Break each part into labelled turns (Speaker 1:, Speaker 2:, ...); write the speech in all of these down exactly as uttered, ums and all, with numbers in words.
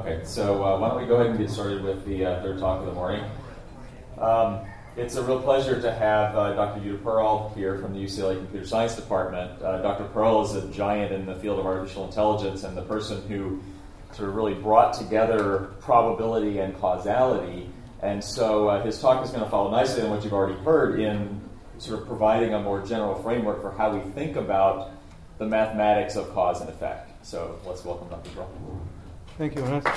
Speaker 1: Okay, so uh, why don't we go ahead and get started with the uh, third talk of the morning. Um, it's a real pleasure to have uh, Doctor Yuta Pearl here from the U C L A Computer Science Department. Uh, Doctor Pearl is a giant in the field of artificial intelligence and the person who sort of really brought together probability and causality. And so uh, his talk is going to follow nicely on what you've already heard in sort of providing a more general framework for how we think about the mathematics of cause and effect. So let's welcome Doctor Pearl.
Speaker 2: Thank you, Ernest.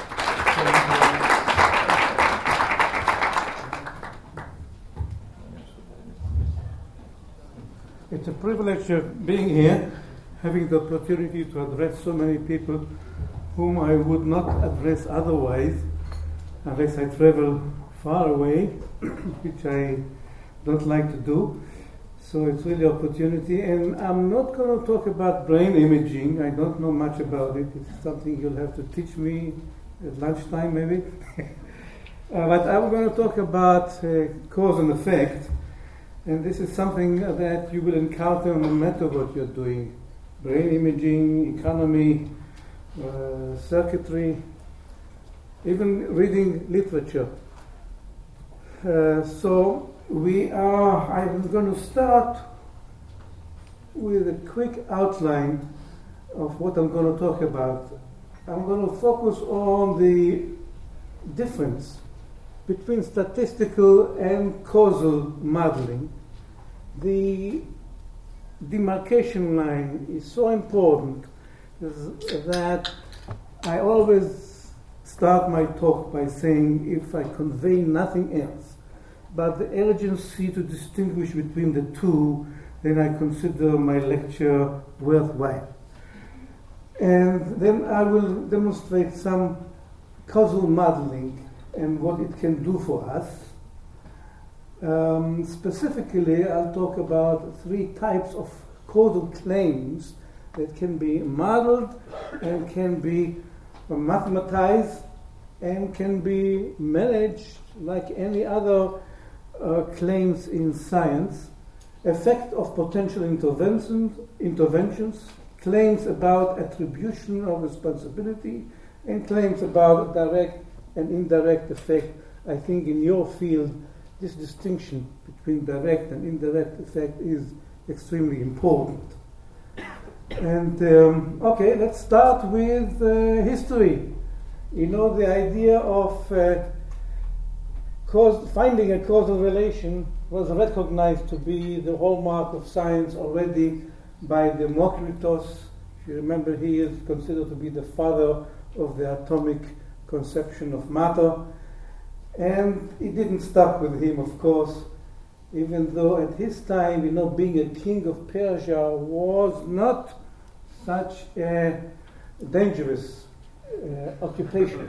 Speaker 2: It's a privilege of being here, having the opportunity to address so many people whom I would not address otherwise, unless I travel far away, which I don't like to do. So it's really an opportunity, and I'm not going to talk about brain imaging. I don't know much about it. It's something you'll have to teach me at lunchtime, maybe. uh, but I'm going to talk about uh, cause and effect, and this is something that you will encounter no matter what you're doing. Brain imaging, economy, uh, circuitry, even reading literature. Uh, so we are, I'm going to start with a quick outline of what I'm going to talk about. I'm going to focus on the difference between statistical and causal modeling. The demarcation line is so important that I always start my talk by saying, if I convey nothing else but the urgency to distinguish between the two, then I consider my lecture worthwhile. And then I will demonstrate some causal modeling and what it can do for us. Um, specifically, I'll talk about three types of causal claims that can be modeled and can be mathematized and can be managed like any other uh, claims in science. Effect of potential interventions, interventions, claims about attribution of responsibility, and claims about direct and indirect effect. I think in your field, this distinction between direct and indirect effect is extremely important. And um, okay, let's start with uh, history. You know, the idea of uh, cause, finding a causal relation was recognized to be the hallmark of science already by Democritus. If you remember, he is considered to be the father of the atomic conception of matter. And it didn't stop with him, of course, even though at his time, you know, being a king of Persia was not such a dangerous uh, occupation.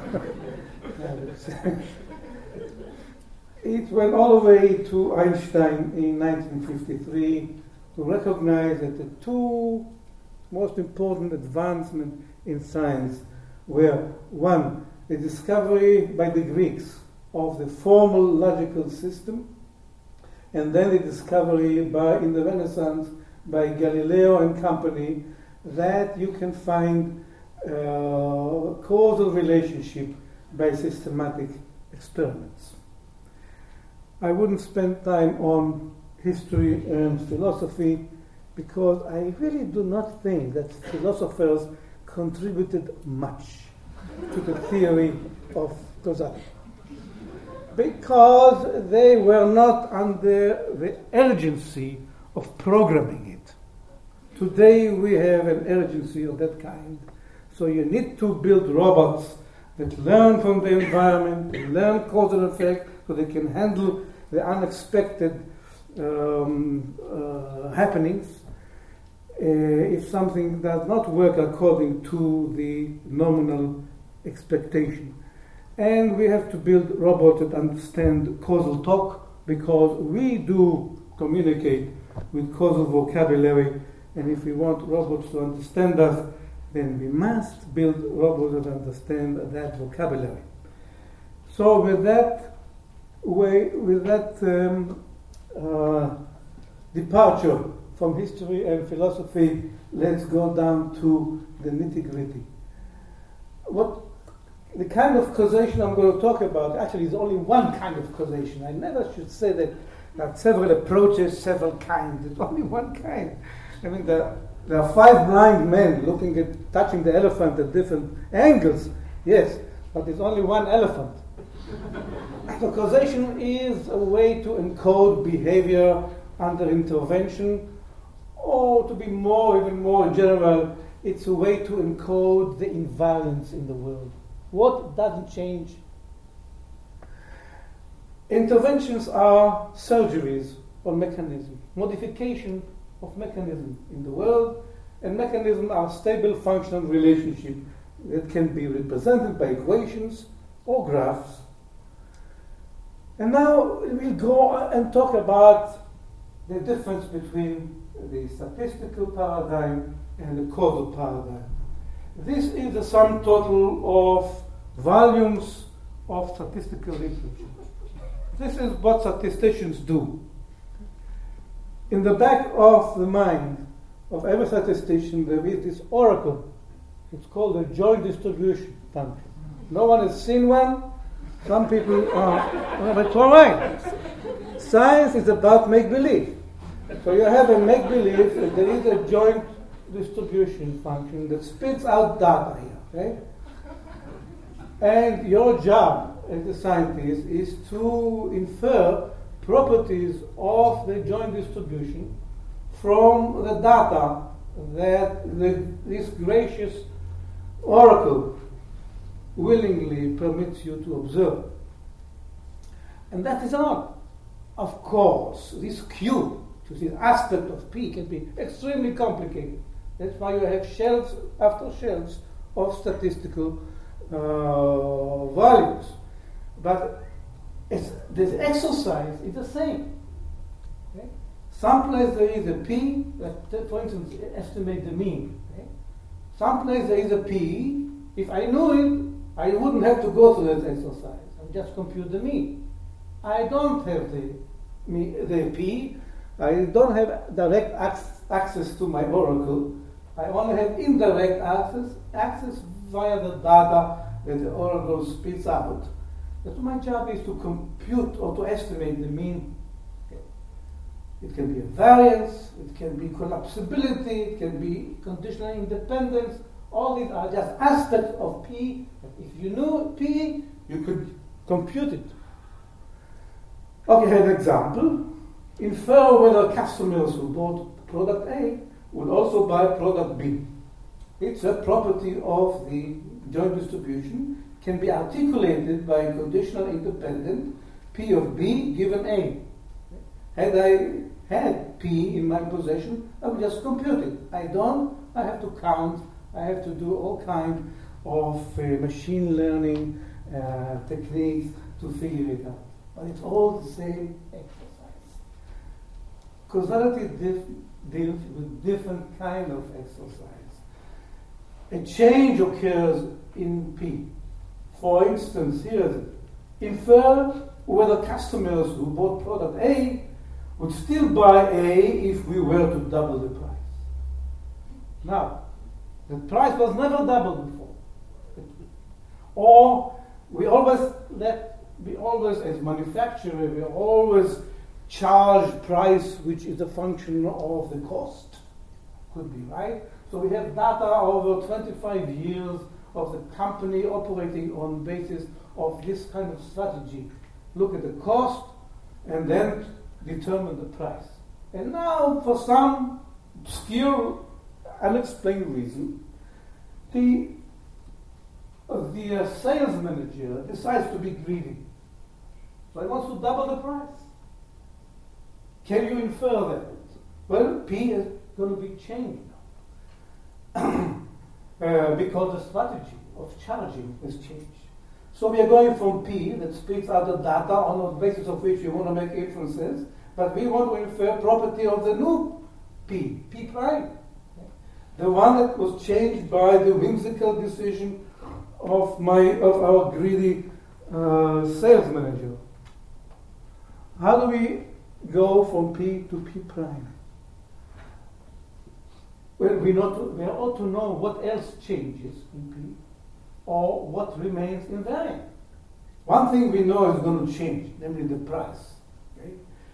Speaker 2: It went all the way to Einstein in nineteen fifty-three to recognize that the two most important advancements in science were, one, the discovery by the Greeks of the formal logical system, and then the discovery by, in the Renaissance, by Galileo and company, that you can find uh, causal relationship by systematic experiments. I wouldn't spend time on history and philosophy because I really do not think that philosophers contributed much to the theory of causality, because they were not under the urgency of programming it. Today we have an urgency of that kind, so you need to build robots that learn from the environment, they learn causal effect, so they can handle the unexpected um, uh, happenings. Uh, if something does not work according to the nominal expectation. And we have to build robots that understand causal talk, because we do communicate with causal vocabulary, and if we want robots to understand us, then we must build robots that understand that vocabulary. So with that way, with that um, uh, departure from history and philosophy, let's go down to the nitty-gritty. What the kind of causation I'm going to talk about actually is only one kind of causation. I never should say that there are several approaches, several kinds. It's only one kind. I mean, there, there are five blind men looking at, touching the elephant at different angles, yes, but it's only one elephant. So causation is a way to encode behavior under intervention, or to be more, even more general, it's a way to encode the invariance in the world. What doesn't change? Interventions are surgeries on mechanism, modification of mechanism in the world, and mechanisms are stable functional relationships that can be represented by equations or graphs. And now we'll go and talk about the difference between the statistical paradigm and the causal paradigm. This is the sum total of volumes of statistical literature. This is what statisticians do. In the back of the mind of every statistician, there is this oracle. It's called a joint distribution function. No one has seen one. Some people are, but it's all right. Science is about make-believe. So you have a make-believe that there is a joint distribution function that spits out data here, okay? And your job as a scientist is to infer properties of the joint distribution from the data that the, this gracious oracle willingly permits you to observe. And that is not, of course, this cube, this aspect of P can be extremely complicated. That's why you have shelves after shelves of statistical uh, values. But it's, this exercise is the same. Okay? Someplace there is a P, that, for instance, estimate the mean. Okay? Someplace there is a P. If I knew it, I wouldn't have to go through that exercise. I just compute the mean. I don't have the, the P. I don't have direct access to my oracle. I only have indirect access, access via the data that the oracle spits out. But my job is to compute or to estimate the mean. Okay. It can be a variance, it can be collapsibility, it can be conditional independence. All these are just aspects of P. If you knew P, you could compute it. Okay, here's an example. Infer whether customers who bought product A will also buy product B. It's a property of the joint distribution, can be articulated by a conditional independent P of B given A. Had I had P in my possession, I would just compute it. I don't, I have to count, I have to do all kinds of uh, machine learning uh, techniques to figure it out. But it's all the same exercise. Causality dif- deals with different kind of exercise. A change occurs in P. For instance, here is it. Infer whether customers who bought product A would still buy A if we were to double the price. Now, the price was never doubled before. Or we always let we always, as manufacturer, we always charge price which is a function of the cost. Could be, right? So we have data over twenty-five years of the company operating on basis of this kind of strategy. Look at the cost and then determine the price. And now, for some obscure, unexplained reason, the, uh, the uh, sales manager decides to be greedy. So he wants to double the price. Can you infer that? Well, P is going to be changed now. uh, because the strategy of charging has changed. So we are going from P that spits out the data on the basis of which we want to make inferences, but we want to infer property of the new P, P prime. The one that was changed by the whimsical decision of my of our greedy uh, sales manager. How do we go from P to P prime? Well, we, not, we ought to know what else changes in P. or what remains invariant. One thing we know is going to change, namely the price. Okay?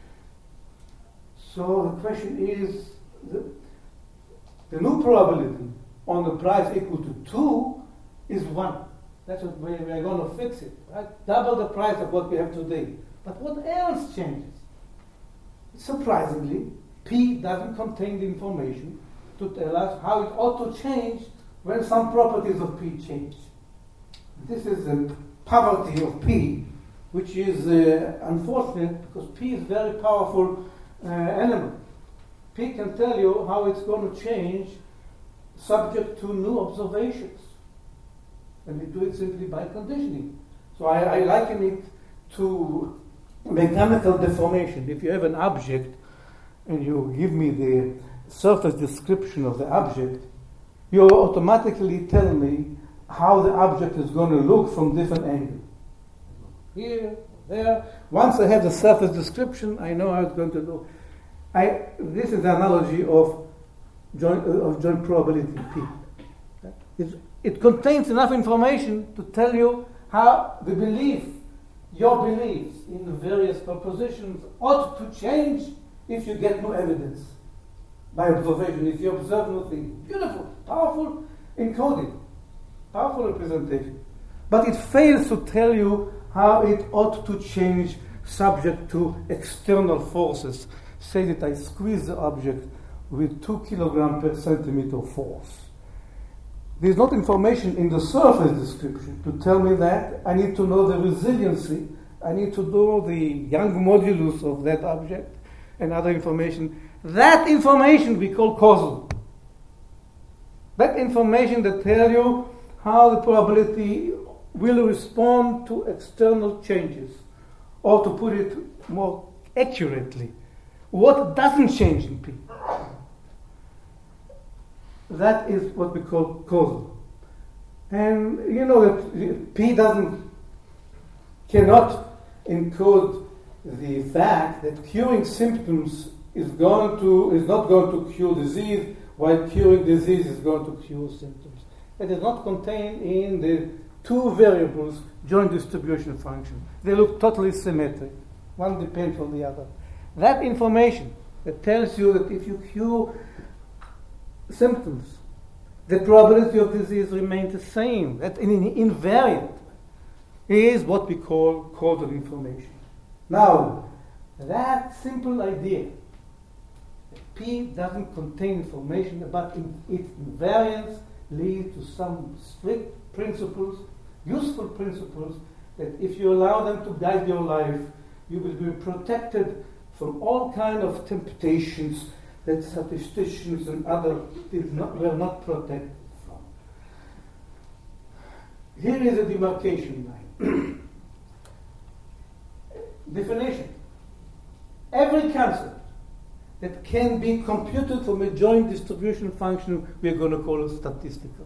Speaker 2: So the question is, the, the new probability on the price equal to two is one. That's what we, we are going to fix it, right? Double the price of what we have today. But what else changes? Surprisingly, P doesn't contain the information to tell us how it ought to change when some properties of P change. This is the poverty of P, which is uh, unfortunate because P is a very powerful uh, element. P can tell you how it's going to change subject to new observations. And we do it simply by conditioning. So I, I liken it to mechanical deformation. If you have an object and you give me the surface description of the object, you automatically tell me how the object is going to look from different angles. Here, there. Once I have the surface description, I know how it's going to look. I, this is the analogy of joint, uh, of joint probability P. It, it contains enough information to tell you how the belief, your beliefs in the various propositions ought to change if you get no evidence by observation, if you observe nothing. Beautiful, powerful encoding, powerful representation. But it fails to tell you how it ought to change subject to external forces. Say that I squeeze the object with two kilograms per centimeter force. There's not information in the surface description to tell me that. I need to know the resiliency. I need to know the Young modulus of that object and other information. That information we call causal. That information that tells you how the probability will respond to external changes, or to put it more accurately, what doesn't change in P. That is what we call causal. And you know that P doesn't, cannot encode the fact that curing symptoms is going to is not going to cure disease, while curing disease is going to cure symptoms. It is not contained in the two variables joint distribution function. They look totally symmetric. One depends on the other. That information that tells you that if you cure symptoms, the probability of disease remains the same, that in invariant, is what we call causal information. Now, that simple idea, that P doesn't contain information, but in, its invariance leads to some strict principles, useful principles, that if you allow them to guide your life, you will be protected from all kinds of temptations that statisticians and others did not, were not protected from. Here is a demarcation line. Definition. Every concept that can be computed from a joint distribution function, we are going to call it statistical.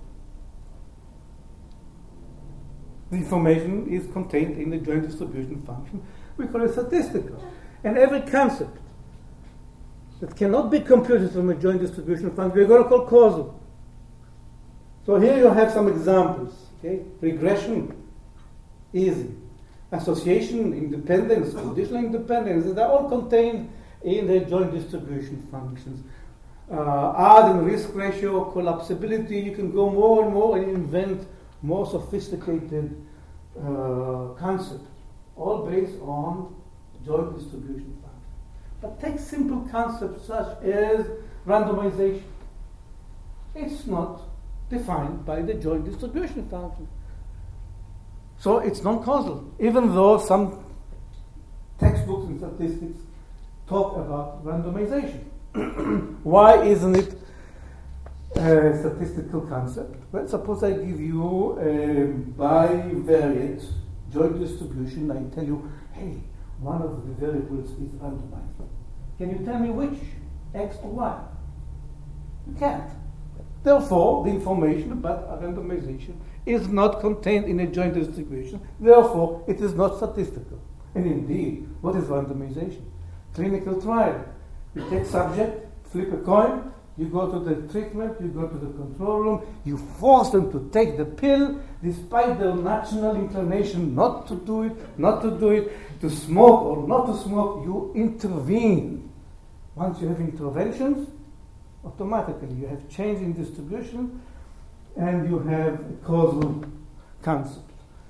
Speaker 2: The information is contained in the joint distribution function, we call it statistical. And every concept that cannot be computed from a joint distribution function, we're going to call causal. So here you have some examples. Okay? Regression, easy. Association, independence, conditional independence, they're all contained in the joint distribution functions. Uh, odd and risk ratio, collapsibility, you can go more and more and invent more sophisticated uh, concepts, all based on joint distribution function. But take simple concepts such as randomization. It's not defined by the joint distribution function. So it's non-causal, even though some textbooks in statistics talk about randomization. Why isn't it a statistical concept? Well, suppose I give you a bivariate joint distribution, I tell you, hey, one of the variables is randomized. Can you tell me which, X or Y? You can't. Therefore, the information about randomization is not contained in a joint distribution. Therefore, it is not statistical. And indeed, what is randomization? Clinical trial. You take subject, flip a coin, You go to the treatment, you go to the control room, you force them to take the pill despite their natural inclination not to do it, not to do it, to smoke or not to smoke. You intervene. Once you have interventions, automatically you have change in distribution and you have a causal concept.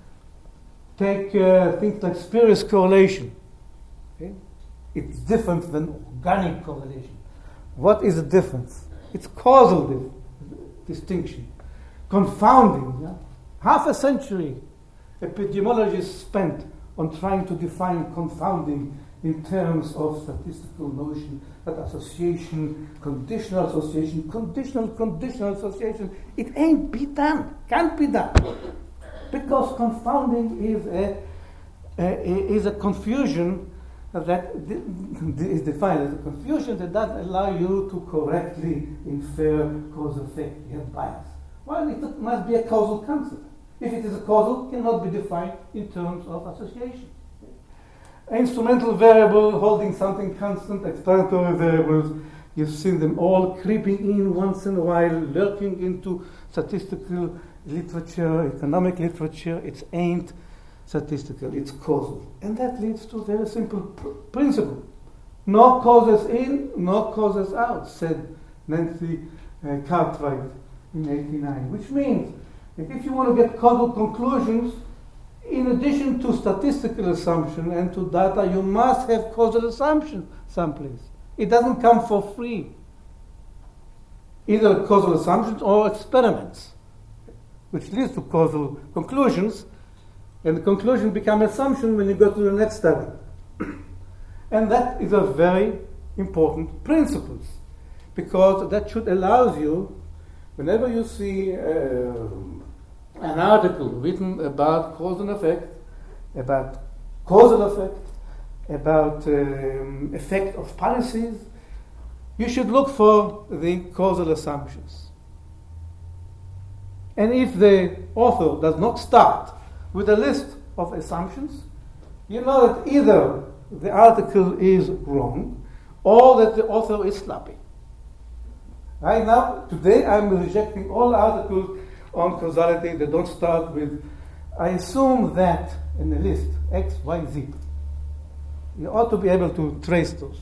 Speaker 2: Take uh, things like spurious correlation. Okay? It's different than organic correlation. What is the difference? It's causal di- distinction. Confounding. Yeah? Half a century epidemiologists spent on trying to define confounding in terms of statistical notion, that association, conditional association, conditional, conditional association. It ain't be done, can't be done. Because confounding is a, a, is a confusion that is defined as a confusion that doesn't allow you to correctly infer cause effect. You have bias. Well, it must be a causal concept. If it is a causal, it cannot be defined in terms of association. Instrumental variable holding something constant, explanatory variables, you've seen them all creeping in once in a while, lurking into statistical literature, economic literature. It ain't statistical, it's causal. And that leads to a very simple pr- principle. No causes in, no causes out, said Nancy uh, Cartwright in eighty-nine, which means that if you want to get causal conclusions, in addition to statistical assumption and to data, you must have causal assumption someplace. It doesn't come for free. Either causal assumptions or experiments, which leads to causal conclusions, and the conclusion become assumption when you go to the next study. And that is a very important principle, because that should allow you, whenever you see uh, an article written about cause and effect, about causal effect, about um, effect of policies, you should look for the causal assumptions. And if the author does not start with a list of assumptions, you know that either the article is wrong or that the author is sloppy. Right now, today I'm rejecting all articles on causality that don't start with, I assume that, in the list, X, Y, Z. You ought to be able to trace those.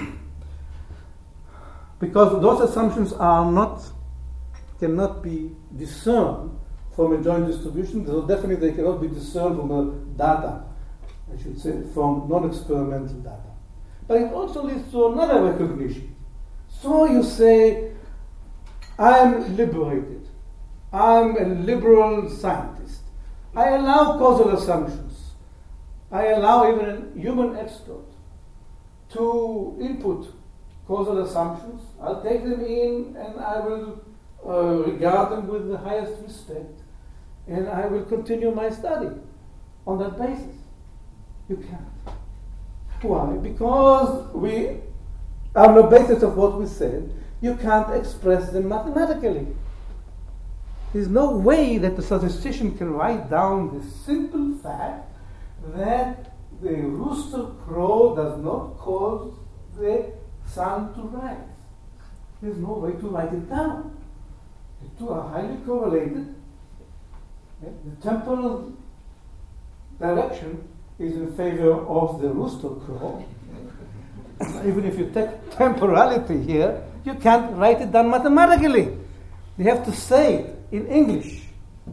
Speaker 2: Because those assumptions are not, cannot be discerned from a joint distribution, so definitely they cannot be discerned from the data, I should say, from non-experimental data. But it also leads to another recognition. So you say, I'm liberated. I'm a liberal scientist. I allow causal assumptions. I allow even a human expert to input causal assumptions. I'll take them in and I will uh, regard them with the highest respect, and I will continue my study on that basis. You can't. Why? Because we, on the basis of what we said, you can't express them mathematically. There's no way that the statistician can write down the simple fact that the rooster crow does not cause the sun to rise. There's no way to write it down. The two are highly correlated. The temporal direction is in favor of the rooster crow. Even if you take temporality here, you can't write it down mathematically. You have to say it in English.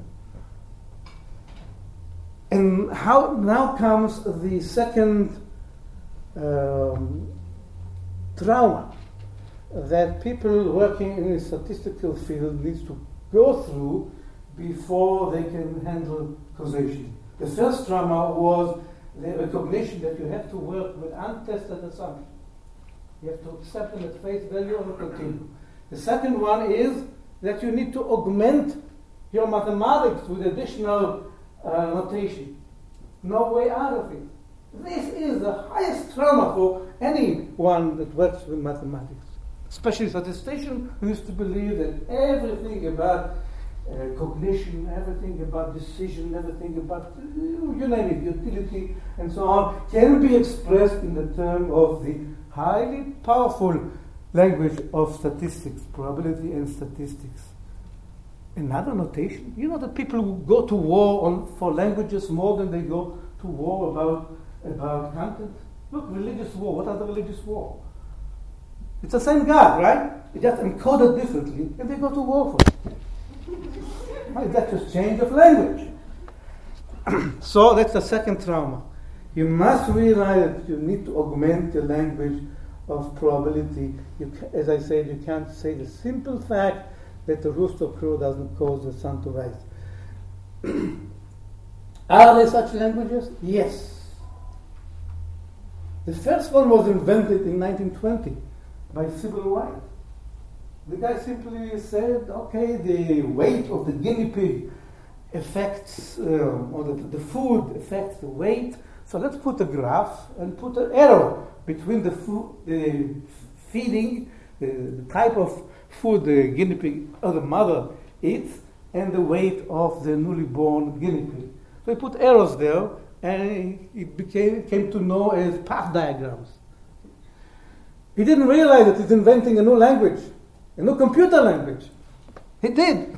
Speaker 2: And how now comes the second um, trauma that people working in the statistical field needs to go through before they can handle causation. The first trauma was the recognition that you have to work with untested assumptions. You have to accept them at face value or continue. The second one is that you need to augment your mathematics with additional uh, notation. No way out of it. This is the highest trauma for anyone that works with mathematics. Especially statistician who used to believe that everything about uh, cognition, everything about decision, everything about, you name it, utility, and so on, can be expressed in the term of the highly powerful, language of statistics, probability and statistics. Another notation, you know that people who go to war on, for languages more than they go to war about, about content? Look, religious war, what are the religious war? It's the same God, right? It's just encoded differently, and they go to war for it. Right? That's just change of language. So that's the second trauma. You must realize that you need to augment the language of probability. You, as I said, you can't say the simple fact that the rooster crow doesn't cause the sun to rise. Are there such languages? Yes. The first one was invented in nineteen twenty by Sybil White. The guy simply said, okay, the weight of the guinea pig affects, uh, or the, the food affects the weight, so let's put a graph and put an arrow between the food, the feeding, the, the type of food the guinea pig or the mother eats, and the weight of the newly born guinea pig. So he put arrows there, and it became came to know as path diagrams. He didn't realize that he's inventing a new language, a new computer language. He did.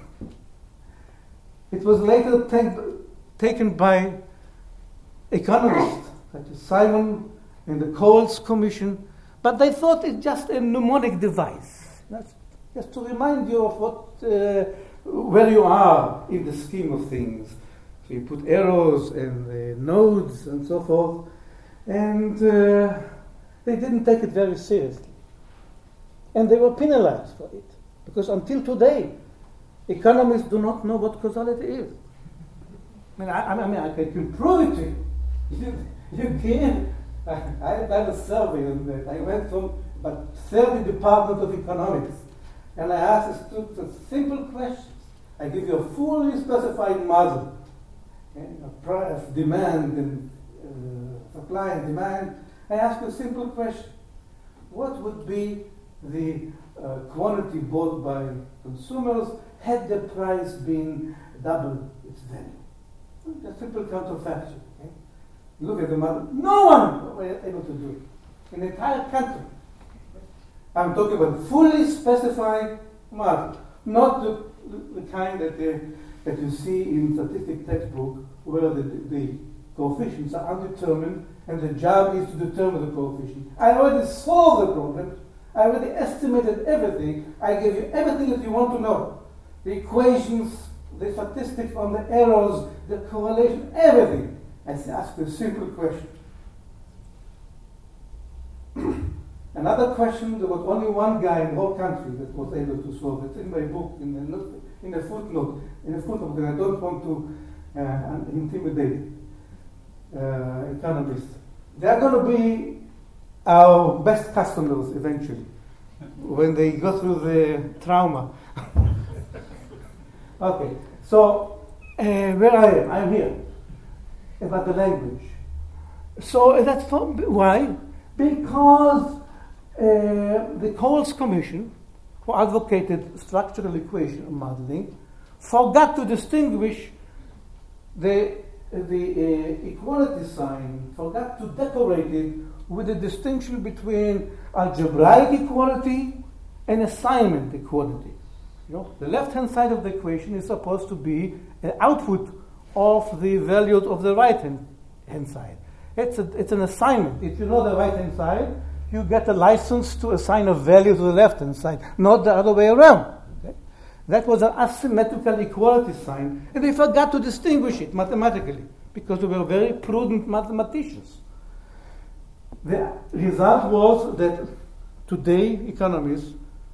Speaker 2: It was later take, taken by economists, such as Simon and the Coles Commission, but they thought it's just a mnemonic device. That's just to remind you of what, uh, where you are in the scheme of things. So you put arrows and uh, nodes and so forth, and uh, they didn't take it very seriously. And they were penalized for it, because until today, economists do not know what causality is. I mean, I, I, mean, I can prove it to you. You, you can. I, I done a survey, and I went from about thirty departments of economics, and I asked students simple questions. I give you a fully specified model, okay, of price, demand, and uh, supply and demand. I ask you a simple question: what would be the uh, quantity bought by consumers had the price been double its value? A simple counterfactual. Okay? Look at the model. No one was able to do it in the entire country. I'm talking about fully specified model, not the, the, the kind that, uh, that you see in statistic textbook where the, the coefficients are undetermined and the job is to determine the coefficient. I already solved the problem. I already estimated everything. I gave you everything that you want to know. The equations, the statistics on the errors, the correlation, everything. I asked a simple question. Another question, there was only one guy in the whole country that was able to solve it. It's in my book, in the, in the footnote, in the footnote, because I don't want to uh, intimidate uh, economists. They are going to be our best customers eventually, when they go through the trauma. Okay, so uh, where I am, I'm here, about the language. So that's for, why? Because uh, the Coles Commission, who advocated structural equation modeling, forgot to distinguish the, the uh, equality sign, forgot to decorate it with a distinction between algebraic equality and assignment equality. You know, the left-hand side of the equation is supposed to be an output of the values of the right-hand hand side. It's, a, it's an assignment. If you know the right-hand side, you get a license to assign a value to the left-hand side, not the other way around. Okay? That was an asymmetrical equality sign, and they forgot to distinguish it mathematically, because they were very prudent mathematicians. The result was that today economists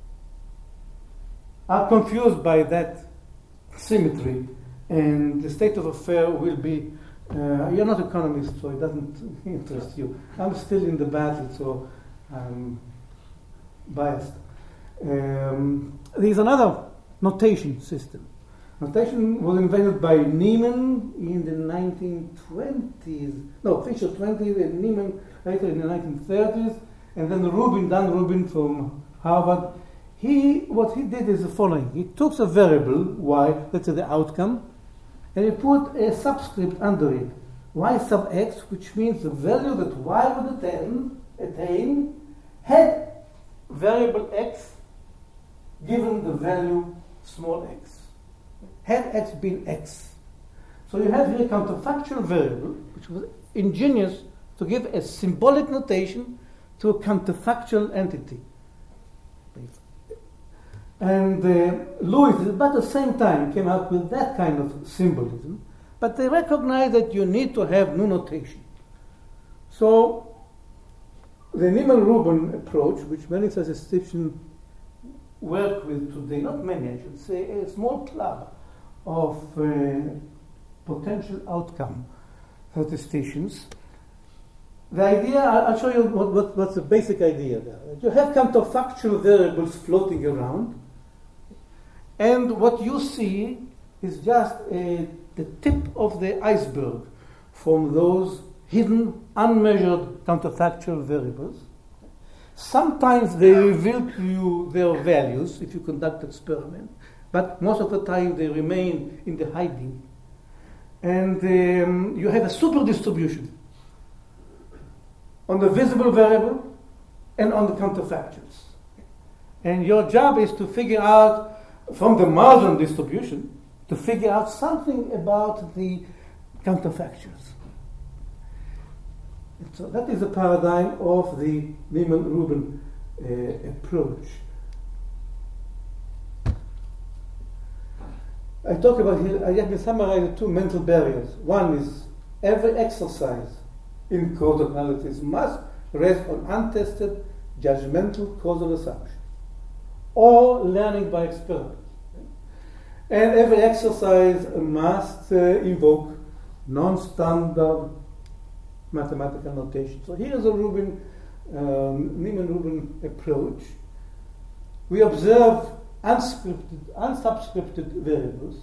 Speaker 2: are confused by that symmetry, and the state of affairs will be, uh, you're not economist, so it doesn't interest you. I'm still in the battle, so I'm biased. Um, there's another notation system. Notation was invented by Neiman in the nineteen twenties, no, Fisher twenties, and Neiman later in the nineteen thirties, and then Rubin, Dan Rubin from Harvard. He, what he did is the following. He took a variable, y, that's the outcome, and he put a subscript under it, y sub x, which means the value that y would attain, attain had variable x given the value small x. Had x been x. So you have here a counterfactual variable, which was ingenious to give a symbolic notation to a counterfactual entity. And uh, Lewis, at about the same time, came up with that kind of symbolism, but they recognize that you need to have new notation. So the Niemann-Rubin approach, which many statisticians work with today, not many, I should say, a small club of uh, potential outcome statisticians. The idea, I'll show you what, what, what's the basic idea there. You have counterfactual variables floating around, and what you see is just a, the tip of the iceberg from those hidden, unmeasured counterfactual variables. Sometimes they reveal to you their values if you conduct experiment, but most of the time they remain in the hiding. And um, you have a super distribution on the visible variable and on the counterfactuals. And your job is to figure out, from the margin distribution, to figure out something about the counterfactuals. And so that is the paradigm of the Niemann-Rubin uh, approach. I talk about here, I have summarized the two mental barriers. One is every exercise in causal analysis must rest on untested, judgmental causal assumption, or learning by experiment. And every exercise must uh, invoke non-standard mathematical notation. So here is a Rubin, um, Niemann-Rubin approach. We observe unscripted, unsubscripted variables,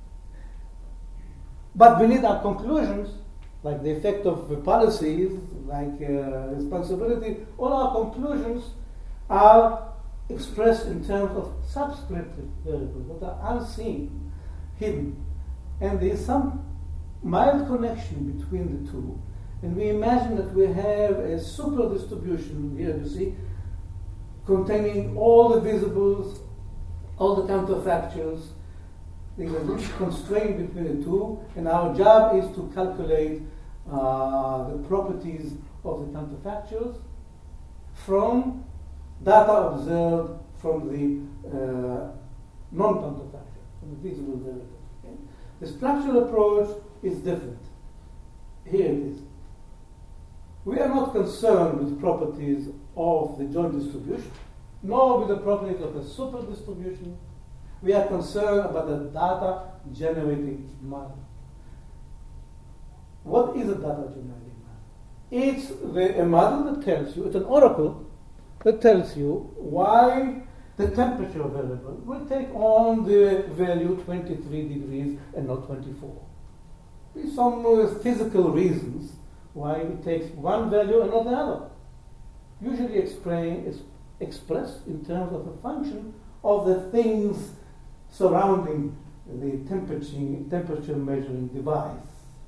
Speaker 2: but we need our conclusions, like the effect of the policies, like uh, responsibility. All our conclusions are expressed in terms of subscripted variables that are unseen, hidden. And there is some mild connection between the two. And we imagine that we have a super distribution here, you see, containing all the visibles, all the counterfactuals. There's a huge constraint between the two, and our job is to calculate uh, the properties of the counterfactuals from data observed from the uh, non-counterfactual, from the visible variables. Okay? The structural approach is different. Here it is. We are not concerned with properties of the joint distribution, nor with the properties of a super distribution. We are concerned about the data generating model. What is a data generating model? It's the, a model that tells you, it's an oracle that tells you why the temperature variable will take on the value twenty-three degrees and not twenty-four. With some uh, physical reasons why it takes one value and not the other. Usually explain, is expressed in terms of a function of the things surrounding the temperature, temperature measuring device.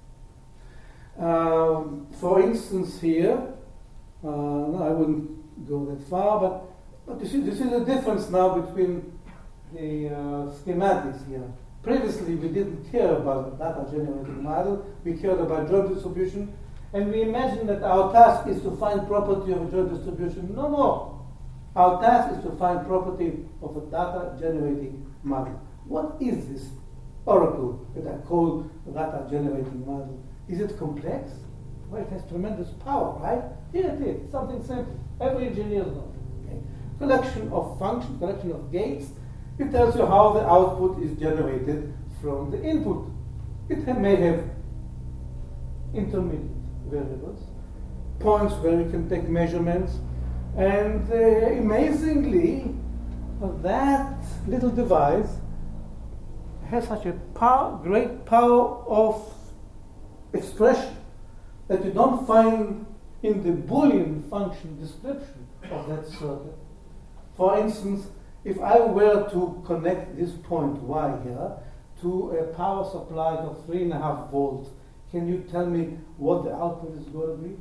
Speaker 2: Um, for instance here, uh, no, I wouldn't go that far, but, but you see, this is the difference now between the uh, schematics here. Previously we didn't care about the data generating model, we cared about joint distribution, and we imagined that our task is to find property of a joint distribution. No more. Our task is to find property of a data generating model. What is this oracle that I call a data generating model? Is it complex? Well, it has tremendous power, right? Here it is, something simple. Every engineer knows it. Okay? Collection of functions, collection of gates. It tells you how the output is generated from the input. It may have intermediate variables, points where you can take measurements, and uh, amazingly, that little device has such a power, great power of expression that you don't find in the Boolean function description of that circuit. For instance, if I were to connect this point Y here to a power supply of three and a half volts, can you tell me what the output is going to be?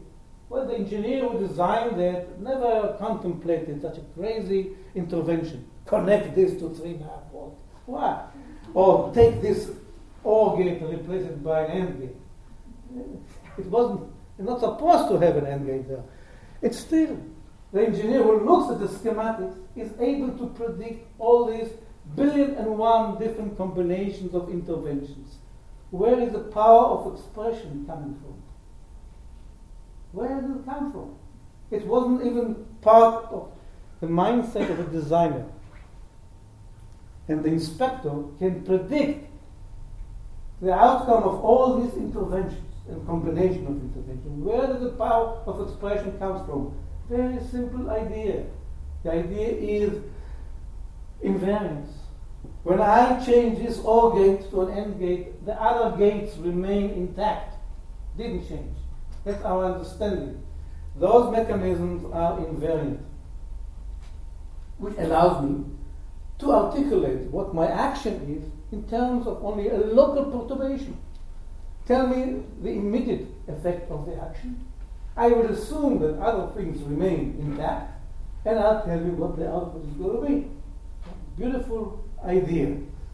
Speaker 2: Well, the engineer who designed that never contemplated such a crazy intervention. Connect this to three and a half volts. Why? Or take this OR gate and replace it by an AND gate. It wasn't, it's not supposed to have an AND gate there. It's still, the engineer who looks at the schematics is able to predict all these billion and one different combinations of interventions. Where is the power of expression coming from? Where did it come from? It wasn't even part of the mindset of a designer. And the inspector can predict the outcome of all these interventions and combination of interventions. Where does the power of expression come from? Very simple idea. The idea is invariance. When I change this OR gate to an AND gate, the other gates remain intact. Didn't change. That's our understanding. Those mechanisms are invariant, which allows me to articulate what my action is in terms of only a local perturbation. Tell me the immediate effect of the action. I will assume that other things remain intact, and I'll tell you what the output is going to be. Beautiful idea.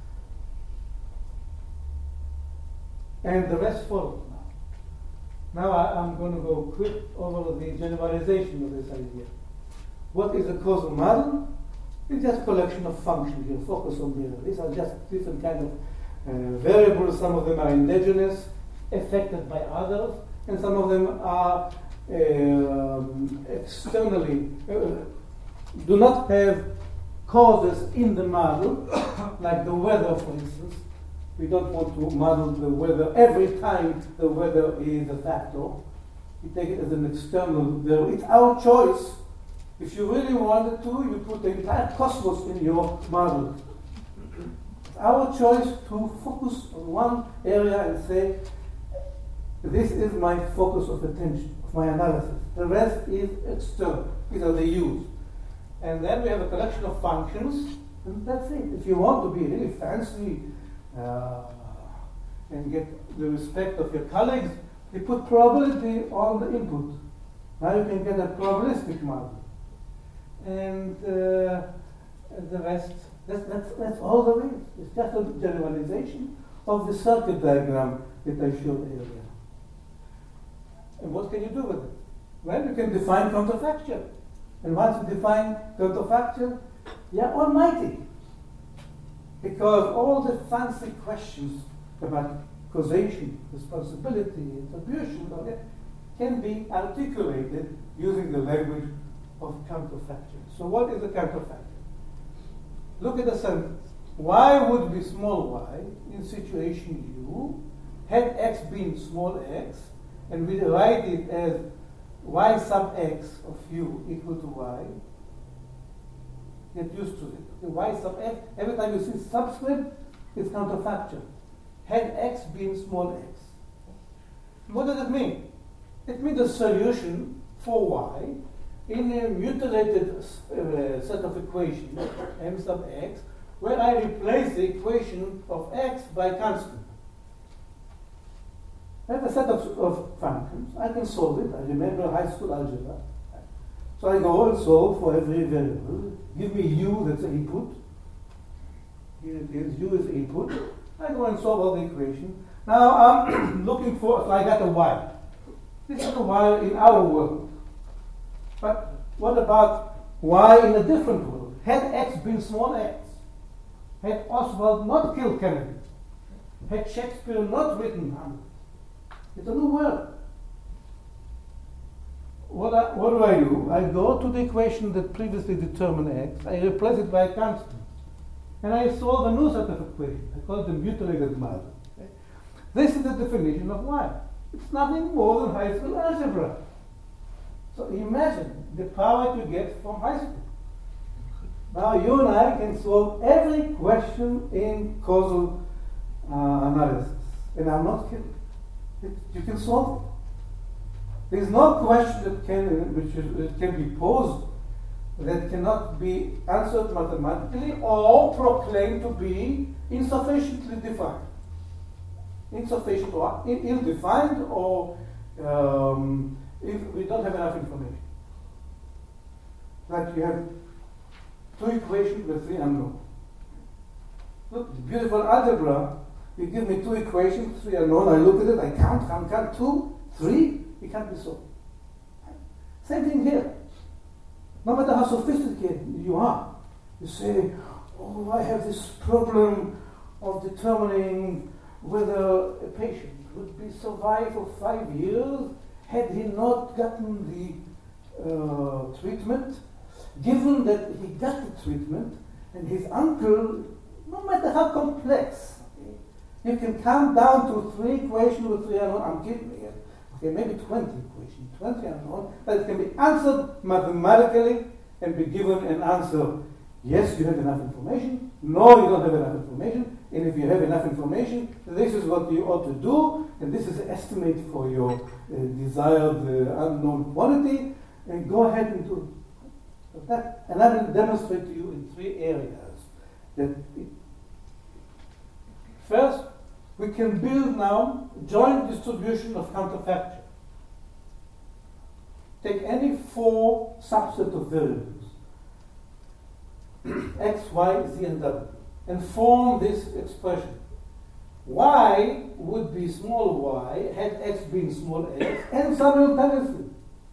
Speaker 2: And the rest follows now. Now I, I'm going to go quick over the generalization of this idea. What is a causal model? It's just a collection of functions. You focus on mirror. These are just different kind of uh, variables. Some of them are endogenous, affected by others, and some of them are um, externally, uh, do not have causes in the model, like the weather, for instance. We don't want to model the weather every time the weather is a factor. We take it as an external variable. It's our choice. If you really wanted to, you put the entire cosmos in your model. It's our choice to focus on one area and say, this is my focus of attention, of my analysis. The rest is external. These are the U's. And then we have a collection of functions, and that's it. If you want to be really fancy uh, and get the respect of your colleagues, you put probability on the input. Now you can get a probabilistic model. And uh, the rest, that's, that's, that's all there is. It's just a generalization of the circuit diagram that I showed earlier. And what can you do with it? Well, you can define counterfactual. And once you define counterfactual, you're almighty. Because all the fancy questions about causation, responsibility, attribution, can be articulated using the language of counterfactual. So what is a counterfactual? Look at the sentence. Y would be small y in situation U, had x been small x, and we write it as y sub x of u equal to y. Get used to it. The y sub x, every time you see subscript, it's counterfactual. Had x been small x. What does it mean? It means the solution for y in a mutilated uh, set of equations, m sub x, where I replace the equation of x by constant. I have a set of, of functions. I can solve it. I remember high school algebra. So I go and solve for every variable. Give me u, that's the input. Here it is, u is input. I go and solve all the equation. Now I'm looking for, so I got a y. This is a y in our world. But what about y in a different world? Had x been small x, had Oswald not killed Kennedy, had Shakespeare not written Hamlet, it's a new world. What, I, what do I do? I go to the equation that previously determined x, I replace it by a constant, and I solve a new set of equations. I call it the mutilated model. Okay? This is the definition of y. It's nothing more than high school algebra. So imagine the power you get from high school. Now you and I can solve every question in causal uh, analysis. And I'm not kidding. It, you can solve it. There's no question that can, which is, that can be posed that cannot be answered mathematically or proclaimed to be insufficiently defined. Insufficient or ill-defined or um, if we don't have enough information. Like you have two equations with three unknowns. Look, beautiful algebra. You give me two equations, three unknown. I look at it, I count, count, count, two, three. It can't be solved. Same thing here. No matter how sophisticated you are, you say, "Oh, I have this problem of determining whether a patient would be survive for five years had he not gotten the uh, treatment. Given that he got the treatment, and his uncle, no matter how complex, okay, you can count down to three equations with three unknown. I'm kidding here. Okay, maybe twenty equations, twenty unknown, but it can be answered mathematically and be given an answer. Yes, you have enough information. No, you don't have enough information. And if you have enough information, this is what you ought to do, and this is an estimate for your uh, desired uh, unknown quantity, and go ahead and do it. So that, and I will demonstrate to you in three areas. That it, first, we can build now joint distribution of counterfactual. Take any four subset of variables, x, y, z, and w, and form this expression. Y would be small y, had x been small x, and simultaneously.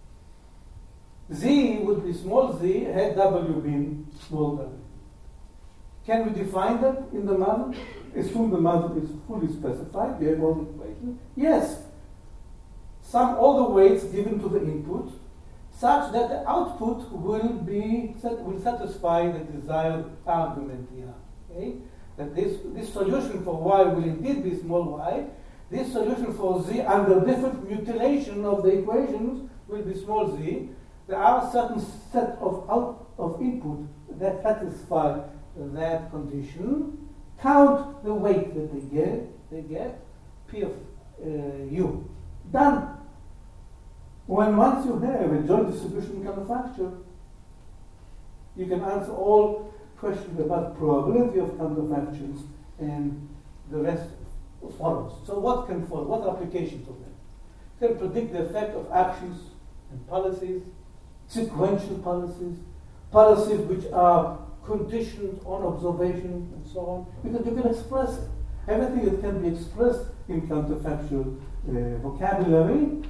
Speaker 2: Z would be small z, had w been small w. Can we define that in the model? Assume the model is fully specified, we have all the equations. Yes. Sum all the weights given to the input, such that the output will be will satisfy the desired argument here. Okay? That this, this solution for y will indeed be small y. This solution for z under different mutilation of the equations will be small z. There are a certain set of out of input that satisfy that condition. Count the weight that they get. They get p of uh, u. Done. When once you have a joint distribution counterfactual, you can answer all questions about probability of counterfactuals, and the rest follows. So what can follow? What are applications of that? You can predict the effect of actions and policies, sequential policies, policies which are conditioned on observation, and so on, because you can express it. Everything that can be expressed in counterfactual uh, vocabulary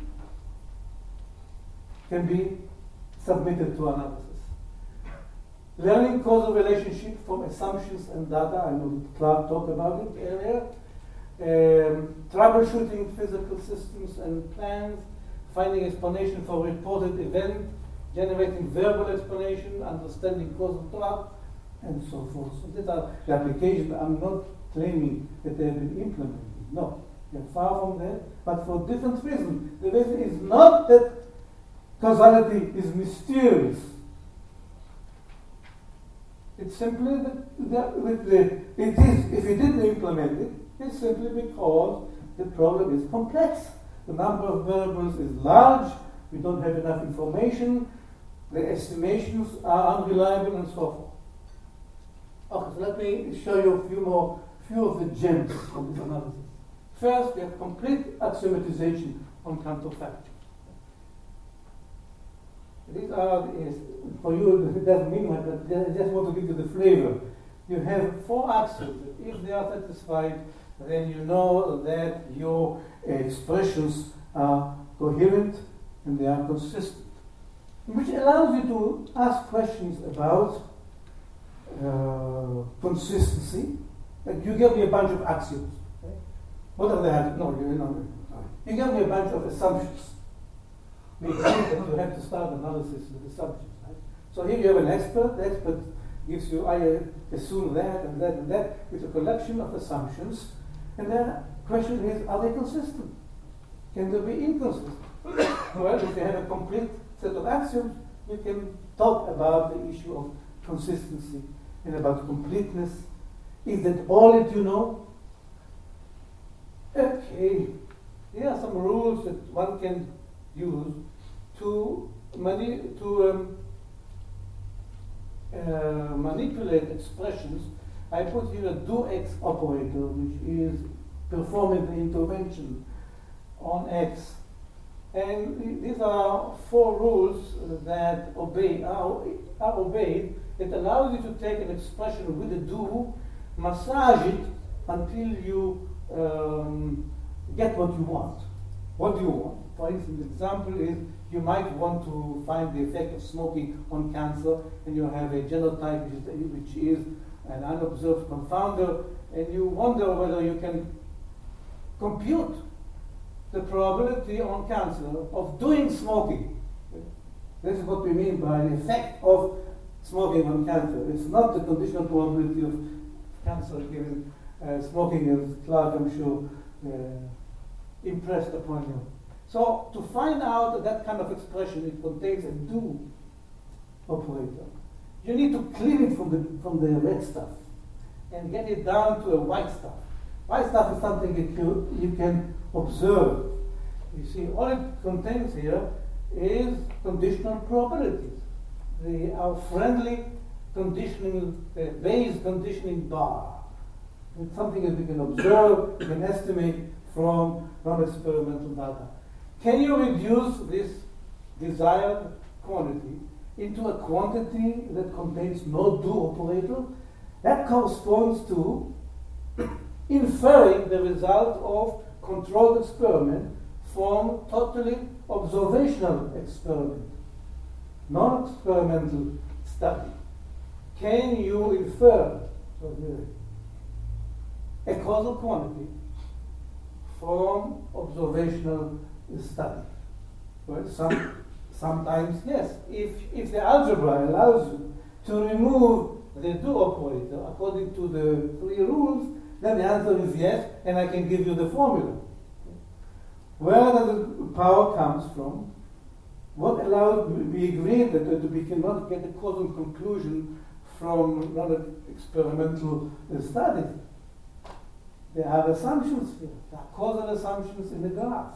Speaker 2: can be submitted to analysis. Learning causal relationship from assumptions and data, I know Clark talked about it earlier. Um, troubleshooting physical systems and plans, finding explanation for reported event, generating verbal explanation, understanding causal trap, and so forth. So these are the applications. I'm not claiming that they have been implemented. No, they're far from that, but for different reasons. The reason is not that causality is mysterious. It's simply that, that with the, it is, if you didn't implement it, it's simply because the problem is complex. The number of variables is large, we don't have enough information, the estimations are unreliable, and so forth. Okay, so let me show you a few more, few of the gems of this analysis. First, we have complete axiomatization on counterfactual. These are, is, for you, it doesn't mean much, but I just want to give you the flavor. You have four axioms. If they are satisfied, then you know that your uh, expressions are coherent and they are consistent, which allows you to ask questions about uh, consistency. Like you gave me a bunch of axioms. Okay? What are they? No, you know, you gave me a bunch of assumptions. We agree that you have to start analysis with assumptions. Right? So here you have an expert. The expert gives you, I assume that and that and that, with a collection of assumptions. And the question is, are they consistent? Can they be inconsistent? Well, if you have a complete set of axioms, you can talk about the issue of consistency and about completeness. Is that all that you know? Okay. Here are some rules that one can use to, mani- to um, uh, manipulate expressions. I put here a do-x operator, which is performing the intervention on x And these are four rules that obey, are, are obeyed. It allows you to take an expression with a do, massage it until you um, get what you want. What do you want? For instance, the example is you might want to find the effect of smoking on cancer, and you have a genotype which is, which is an unobserved confounder, and you wonder whether you can compute the probability on cancer of doing smoking. This is what we mean by the effect of smoking on cancer. It's not the conditional probability of cancer given uh, smoking, as Clark, I'm sure, uh, impressed upon you. So to find out that kind of expression, it contains a do operator. You need to clean it from the from the red stuff and get it down to a white stuff. White stuff is something that you, you can observe. You see, all it contains here is conditional probabilities. They are friendly conditioning, uh, Bayes conditioning bar. It's something that we can observe, we can estimate from non-experimental data. Can you reduce this desired quantity into a quantity that contains no do operator? That corresponds to inferring the result of controlled experiment from totally observational experiment, non-experimental study. Can you infer a causal quantity from observational study? Well, some, sometimes yes. If, if the algebra allows you to remove the do operator according to the three rules, then the answer is yes, and I can give you the formula. Where does the power comes from? What allows, we agreed that we cannot get a causal conclusion from non-experimental studies. There are assumptions here. There are causal assumptions in the graph.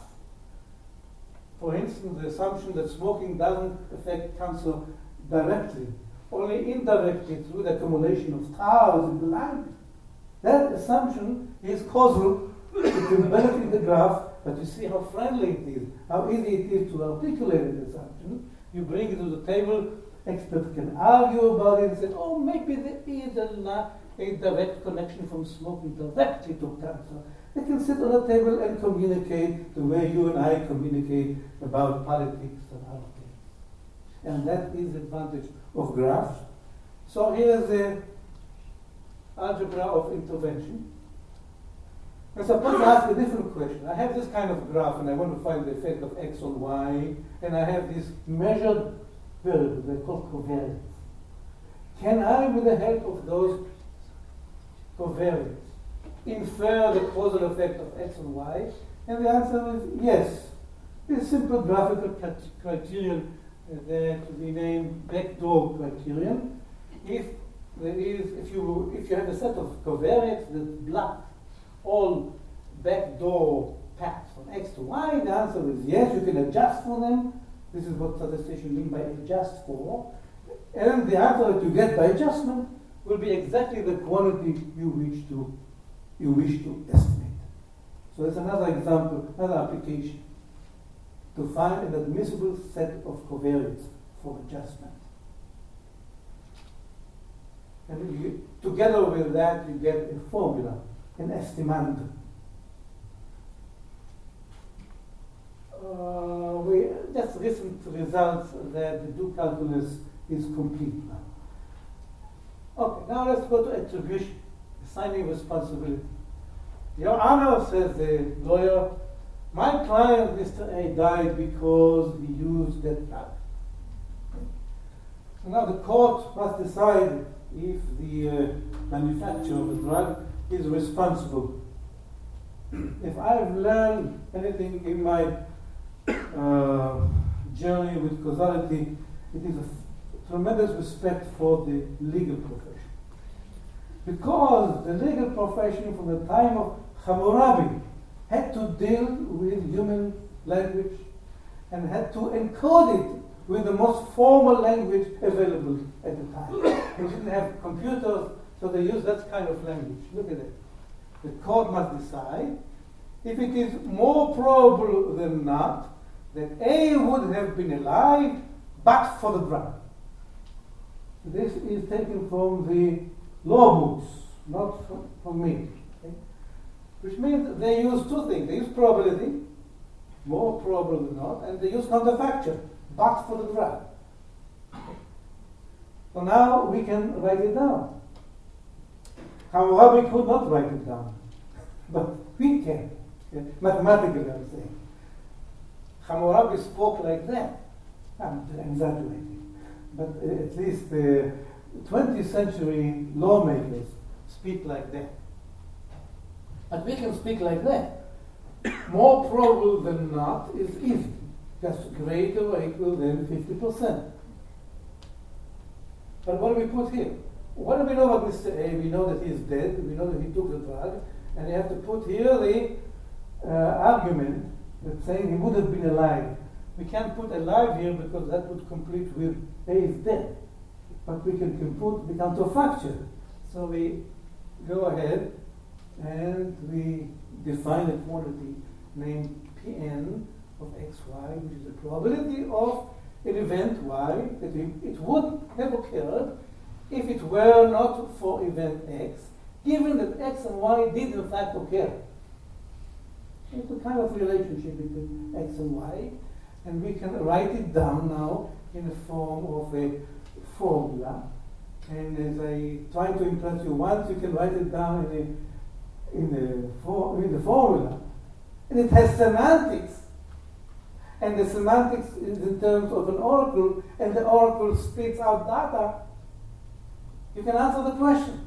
Speaker 2: For instance, the assumption that smoking doesn't affect cancer directly, only indirectly through the accumulation of tau in the lung. That assumption is causal. It can benefit in the graph, but you see how friendly it is, how easy it is to articulate an assumption. You bring it to the table, experts can argue about it and say, oh, maybe there is a, a direct connection from smoking directly to cancer. They can sit on a table and communicate the way you and I communicate about politics and other things. And that is the advantage of graphs. So here's the algebra of intervention. Now suppose I ask a different question. I have this kind of graph and I want to find the effect of x on y, and I have these measured variables, they're called covariates. Can I, with the help of those covariates, infer the causal effect of x and y? And the answer is yes. This simple graphical criterion that we name backdoor criterion. If there is, if you if you have a set of covariates that block all backdoor paths from x to y, the answer is yes. You can adjust for them. This is what statisticians mean by adjust for. And the answer that you get by adjustment will be exactly the quantity you wish to you wish to estimate. So that's another example, another application to find an admissible set of covariates for adjustment. And you, together with that, you get a formula, an estimand. Uh, we just recent results that the do calculus is complete now. Okay, now let's go to attribution, assigning responsibility. Your Honor, says the lawyer, my client, Mister A, died because he used that drug. So now the court must decide if the uh, manufacturer of the drug is responsible. If I've learned anything in my uh, journey with causality, it is a f- tremendous respect for the legal profession. Because the legal profession from the time of Hammurabi had to deal with human language and had to encode it with the most formal language available at the time. They didn't have computers, so they used that kind of language. Look at it. The court must decide if it is more probable than not that A would have been alive but for the drug. This is taken from the law books, not from, from me. Okay? Which means they use two things. They use probability, more probable than not, and they use counterfactual, but for the drug. So now we can write it down. However, we could not write it down, but we can. Okay? Mathematically, I'm saying. Hammurabi spoke like that. I'm exaggerating, but uh, at least uh, twentieth century lawmakers speak like that. But we can speak like that. More probable than not is easy, just greater or equal than fifty percent. But what do we put here? What do we know about Mister A? We know that he is dead, we know that he took the drug, and you have to put here the uh, argument that saying he would have been alive. We can't put alive here because that would complete with A is dead. But we can, can put the counterfactual. So we go ahead and we define a quantity named Pn of xy, which is the probability of an event y, that it would have occurred if it were not for event x, given that x and y did in fact occur. It's a kind of relationship between x and y, and we can write it down now in the form of a formula. And as I try to impress you once, you can write it down in the in the, for, in the formula. And it has semantics. And the semantics is in terms of an oracle, and the oracle spits out data. You can answer the question.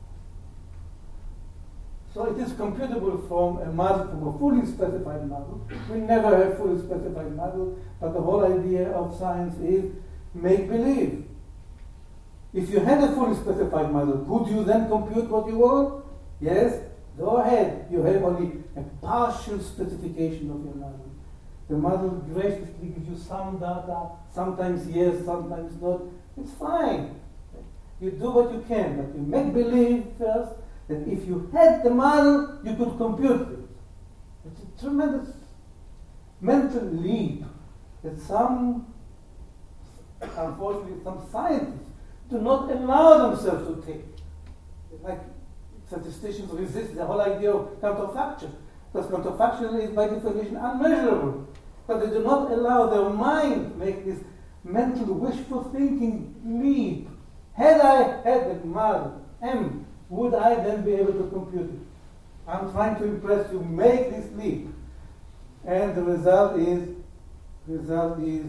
Speaker 2: So it is computable from a model, from a fully specified model. We never have fully specified model, but the whole idea of science is make-believe. If you had a fully specified model, could you then compute what you want? Yes, go ahead. You have only a partial specification of your model. The model graciously gives you some data, sometimes yes, sometimes not. It's fine. You do what you can, but you make believe first that if you had the model, you could compute it. It's a tremendous mental leap that some, unfortunately, some scientists do not allow themselves to take. Like statisticians resist the whole idea of counterfactual, because counterfactual is by definition unmeasurable. But they do not allow their mind to make this mental wishful thinking leap. Had I had the model M, would I then be able to compute it? I'm trying to impress you. Make this leap, and the result is, result is,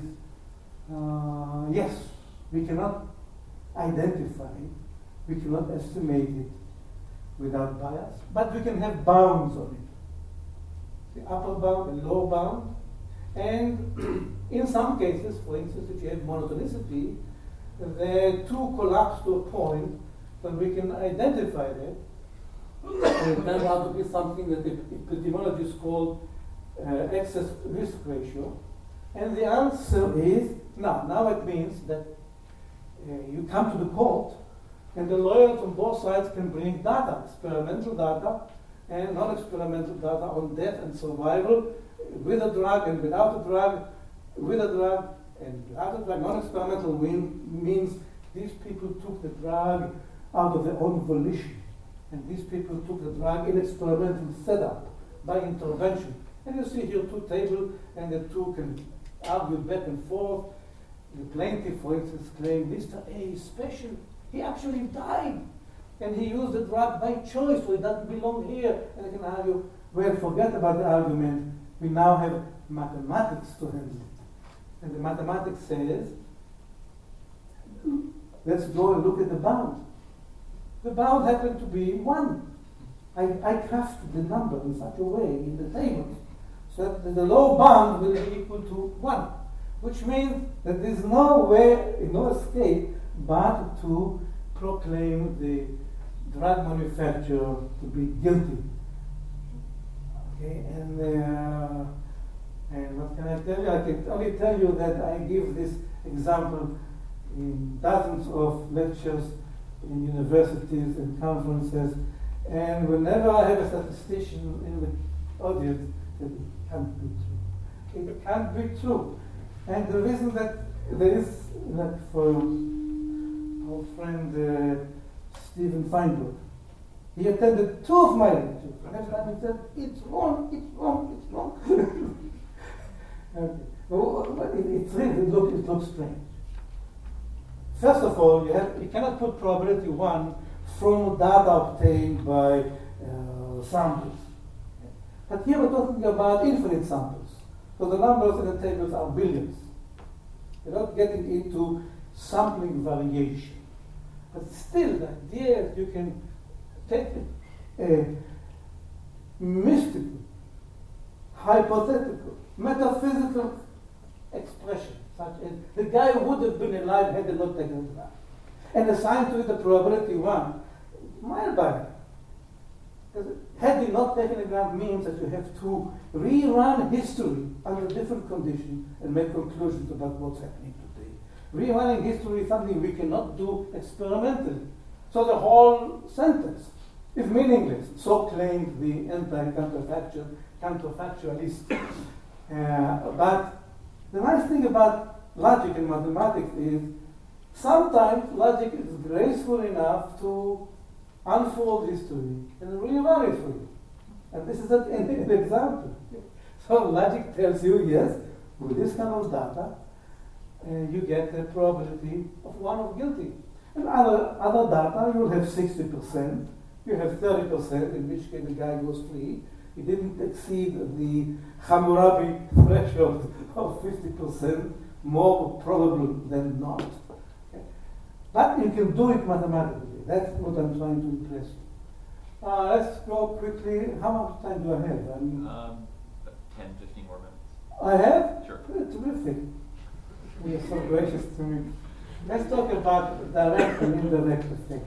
Speaker 2: uh, yes, we cannot identify it, we cannot estimate it without bias, but we can have bounds on it. The upper bound, the lower bound, and in some cases, for instance, if you have monotonicity, the two collapse to a point, then we can identify that. And it turns out to be something that the epidemiologists call uh, excess risk ratio. And the answer is, now, now it means that uh, you come to the court, and the lawyers on both sides can bring data, experimental data and non-experimental data on death and survival, with a drug and without a drug, with a drug and without a drug. Non-experimental means these people took the drug out of their own volition, and these people took the drug in experimental setup by intervention. And you see here two tables, and the two can argue back and forth. The plaintiff, for instance, claimed Mister A is special. He actually died, and he used the drug by choice, so it doesn't belong here. And they can argue, well, forget about the argument. We now have mathematics to handle it. And the mathematics says, let's go and look at the bound. The bound happened to be one. I, I crafted the number in such a way in the table so that the low bound will be equal to one, which means that there is no way, no escape, but to proclaim the drug manufacturer to be guilty. Okay, and uh, and what can I tell you? I can only tell you that I give this example in dozens of lectures in universities and conferences, and whenever I have a statistician in the audience, it can't be true. It can't be true. And the reason that there is, like for our friend uh, Stephen Feinberg, he attended two of my lectures. And every time he said, it's wrong, it's wrong, it's wrong. Okay. Well, it, it's really, it looks, it looks strange. First of all, you, have, you cannot put probability one from data obtained by uh, samples. But here we're talking about infinite samples. So the numbers in the tables are billions. You're not getting into sampling variation. But still, the idea that you can take a mystical, hypothetical, metaphysical expression, such as the guy would have been alive had he not taken it back, and assign to it the probability one, mile by. Had he not taken a grant means that you have to rerun history under different conditions and make conclusions about what's happening today. Rerunning history is something we cannot do experimentally. So the whole sentence is meaningless. So claims the anti-counterfactual counterfactualist. Uh, but the nice thing about logic and mathematics is sometimes logic is graceful enough to unfold history and rerun it for you. And this is an, an example. So logic tells you, yes, with this kind of data, uh, you get the probability of one of guilty. And other, other data, you'll have sixty percent. You have thirty percent, in which case the guy goes free. He didn't exceed the Hammurabi threshold of fifty percent, more probable than not. Okay? But you can do it mathematically. That's what I'm trying to impress you. Uh, let's go quickly. How much time do I have? I mean,
Speaker 3: um, ten, fifteen more minutes.
Speaker 2: I have?
Speaker 3: Sure.
Speaker 2: Terrific. You're so gracious to me. Let's talk about direct and indirect effect.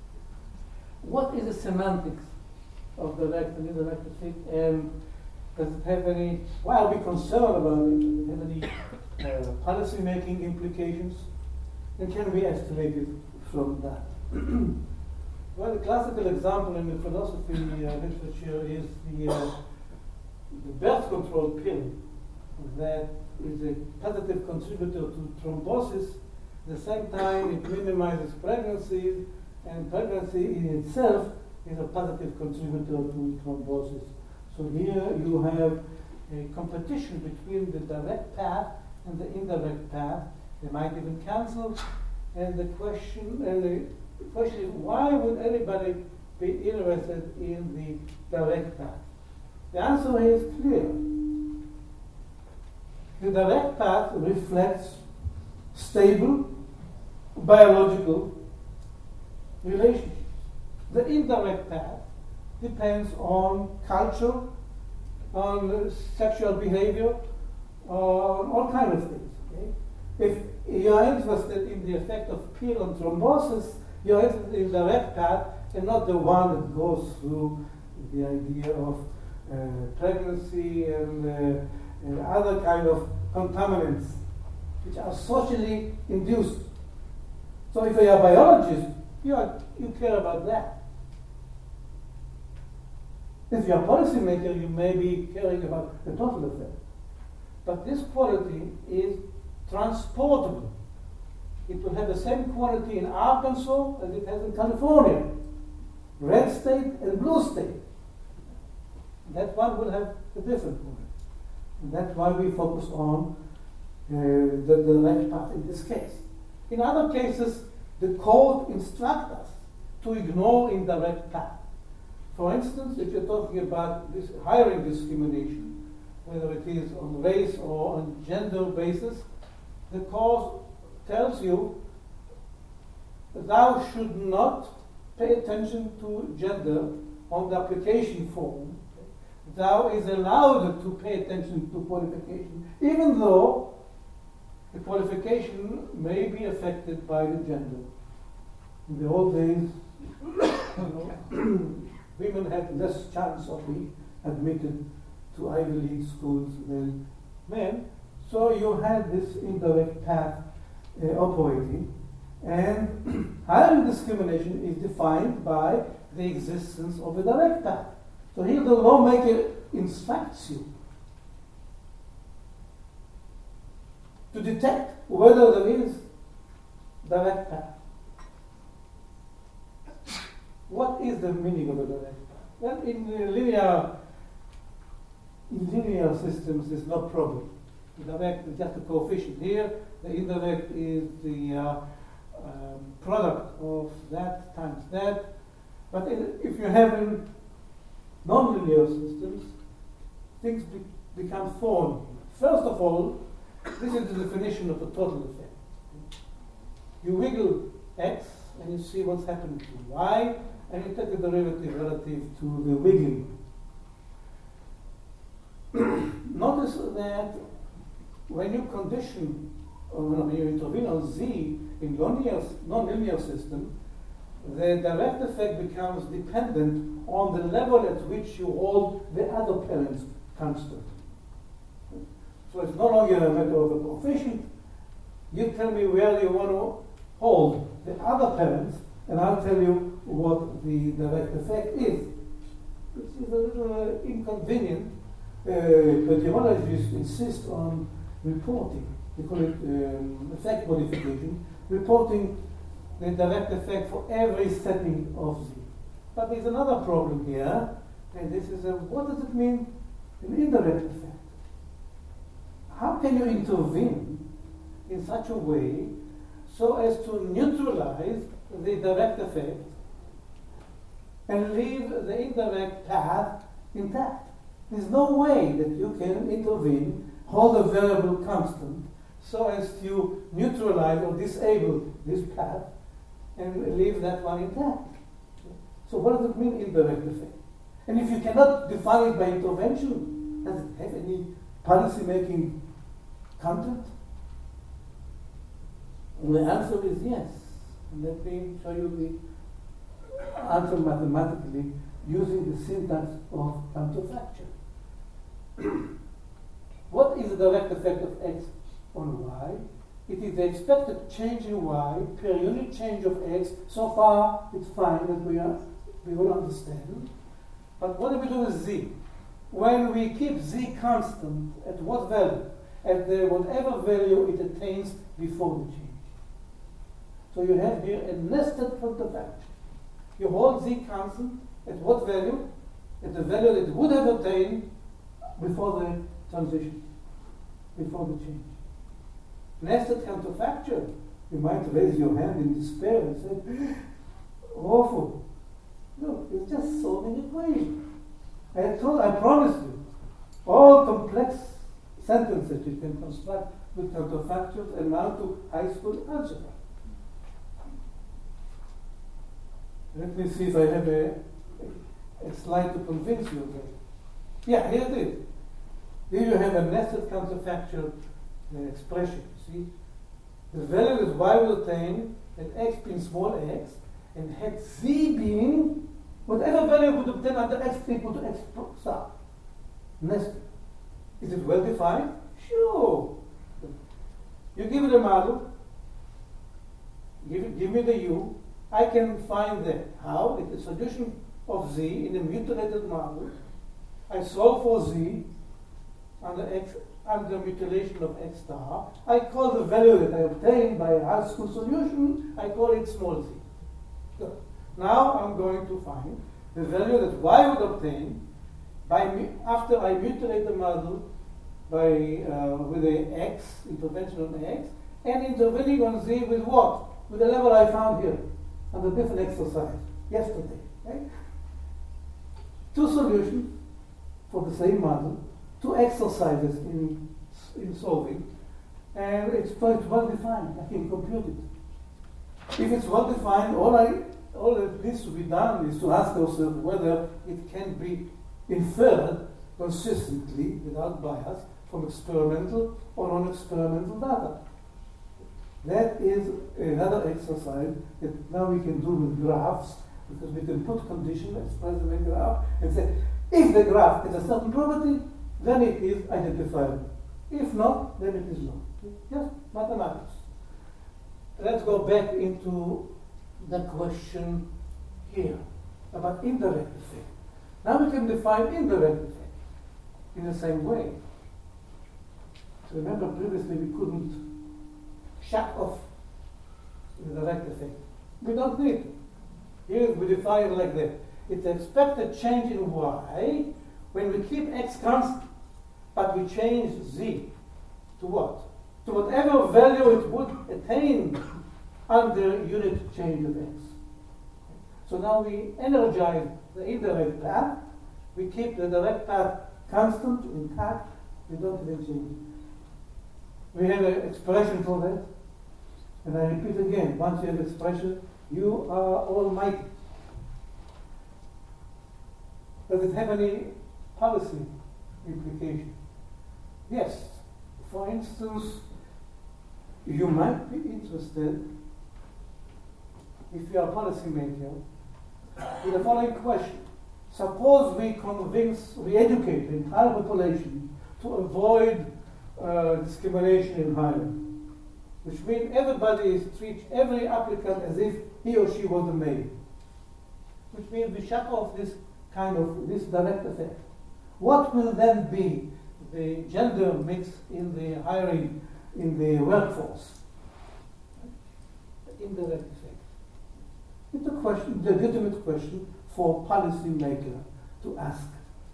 Speaker 2: What is the semantics of direct and indirect effect, and does it have any, why are we concerned about it? Does it have any uh, policy-making implications? And can we estimate it from that? Well, the classical example in the philosophy uh, literature is the, uh, the birth control pill that is a positive contributor to thrombosis. At the same time, it minimizes pregnancies, and pregnancy in itself is a positive contributor to thrombosis. So here you have a competition between the direct path and the indirect path. They might even cancel. And the question, and the The question is, why would anybody be interested in the direct path? The answer is clear. The direct path reflects stable biological relationships. The indirect path depends on culture, on sexual behavior, on all kinds of things. Okay? If you are interested in the effect of pill on thrombosis, you're interested in the direct path and not the one that goes through the idea of uh, pregnancy and, uh, and other kind of contaminants which are socially induced. So if you are a biologist, you, are, you care about that. If you are a policymaker, you may be caring about the total effect. But this quality is transportable. It will have the same quality in Arkansas as it has in California. Red state and blue state. That one will have a different quality. And that's why we focus on uh, the direct path in this case. In other cases, the code instructs us to ignore indirect path. For instance, if you're talking about this hiring discrimination, whether it is on race or on gender basis, the code tells you thou should not pay attention to gender on the application form. Thou is allowed to pay attention to qualification, even though the qualification may be affected by the gender. In the old days, you know, women had less chance of being admitted to Ivy League schools than men. So you had this indirect path uh, operating, and hiring discrimination is defined by the existence of a direct path. So here the lawmaker instructs you to detect whether there is direct path. What is the meaning of a direct path? Well, in uh, linear in linear systems, there's no problem. The direct is just a coefficient here. The indirect is the uh, um, product of that times that. But in, if you have in non-linear systems, things be, become thorny. First of all, this is the definition of the total effect. You wiggle x, and you see what's happening to y, and you take the derivative relative to the wiggling. Notice that when you condition, or when you intervene on z in non-linear, non-linear system, the direct effect becomes dependent on the level at which you hold the other parents constant. So it's no longer a matter of a coefficient. You tell me where you want to hold the other parents, and I'll tell you what the direct effect is. Which is a little uh, inconvenient, uh, but geologists insist on reporting. We call it um, effect modification, reporting the direct effect for every setting of Z. But there's another problem here, and this is a, what does it mean an indirect effect? How can you intervene in such a way so as to neutralize the direct effect and leave the indirect path intact? There's no way that you can intervene, hold a variable constant, so as to neutralize or disable this path and leave that one intact. So what does it mean, indirect effect? And if you cannot define it by intervention, does it have any policy-making content? And the answer is yes. And let me show you the answer mathematically using the syntax of counterfactual. What is the direct effect of x on y? It is the expected change in y per unit change of x. So far, it's fine that we are we will understand. But what do we do with z? When we keep z constant, at what value? At the whatever value it attains before the change. So you have here a nested counterfactual. You hold z constant at what value? At the value that it would have attained before the transition, before the change. Nested counterfactual. You might raise your hand in despair and say, awful. Look, it's just solving equation. I told, I promise you, all complex sentences you can construct with counterfactuals amount to high school algebra. Let me see if I have a, a slide to convince you of that. Yeah, here it is. Here you have a nested counterfactual uh, expression. See, the value that y will attain at x being small x, and had z being whatever value would obtain under x equal to x star. Nested. Is it well defined? Sure. You give it a model, give, it, give me the u, I can find that. How? It's a solution of z in a mutilated model. I solve for z under x under mutilation of x star. I call the value that I obtained by a high school solution, I call it small z. So now I'm going to find the value that y would obtain by after I mutilate the model by uh, with a x, intervention on x, and intervening on z with what? With the level I found here on the different exercise yesterday. Right? Two solutions for the same model, two exercises in in solving, and it's, it's well defined. I can compute it. If it's well defined, all I all that needs to be done is to ask ourselves whether it can be inferred consistently without bias from experimental or non-experimental data. That is another exercise that now we can do with graphs, because we can put condition, express them in graph, and say, if the graph has a certain property, then it is identifiable. If not, then it is not. Just mathematics. Let's go back into the question here about indirect effect. Now we can define indirect effect in the same way. Remember previously we couldn't shut off the direct effect. We don't need it. Here we define it like that. It's expected change in y when we keep x constant, but we change z to what? To whatever value it would attain under unit change of x. So now we energize the indirect path. We keep the direct path constant, intact. We don't even change it. We have an expression for that. And I repeat again, once you have expression, you are almighty. Does it have any policy implication? Yes. For instance, you might be interested, if you are a policymaker, in the following question. Suppose we convince, we educate the entire population to avoid uh, discrimination in hiring, which means everybody treats every applicant as if he or she was a male, which means we shut off this kind of, this direct effect. What will then be the gender mix in the hiring, in the workforce? The indirect effect. It's a question, the legitimate question for policymaker to ask.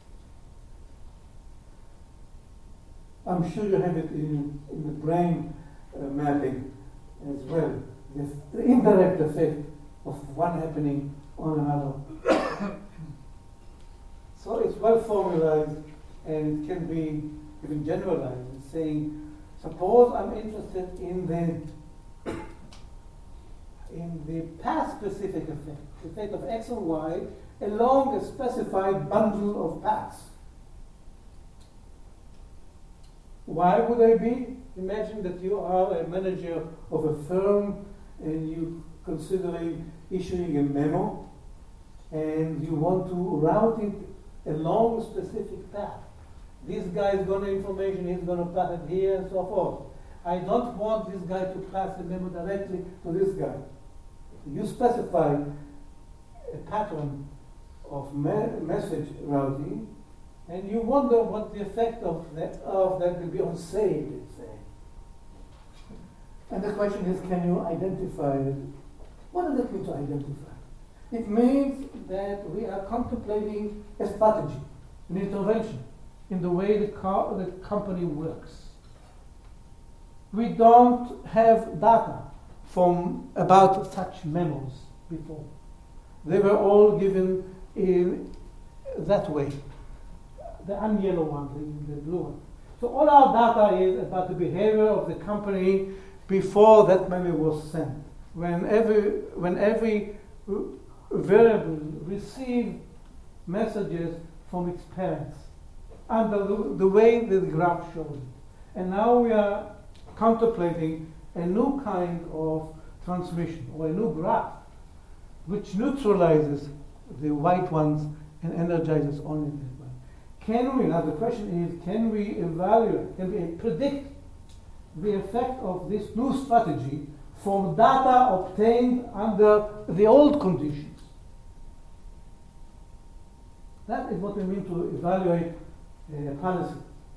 Speaker 2: I'm sure you have it in, in the brain uh, mapping as well. Yes, the indirect effect of one happening on another. So it's well formalized and it can be even generalized, saying, suppose I'm interested in the in the path-specific effect, the effect of x and y along a specified bundle of paths. Why would I be? Imagine that you are a manager of a firm and you considering issuing a memo and you want to route it along a specific path. This guy is going to information, he's going to pass it here and so forth. I don't want this guy to pass the memo directly to this guy. You specify a pattern of me- message routing, and you wonder what the effect of that of that will be on sale, let's say. And the question is, can you identify it? What does it mean to identify? It means that we are contemplating a strategy, an intervention in the way the, car, the company works. We don't have data from about such memos before. They were all given in that way. The unyellow one, the, the blue one. So all our data is about the behavior of the company before that memo was sent. When every, when every variable received messages from its parents under the, the way the graph shows it. And now we are contemplating a new kind of transmission or a new graph which neutralizes the white ones and energizes only the one. Can we, now the question is, can we evaluate, can we predict the effect of this new strategy from data obtained under the old conditions? That is what we mean to evaluate a policy,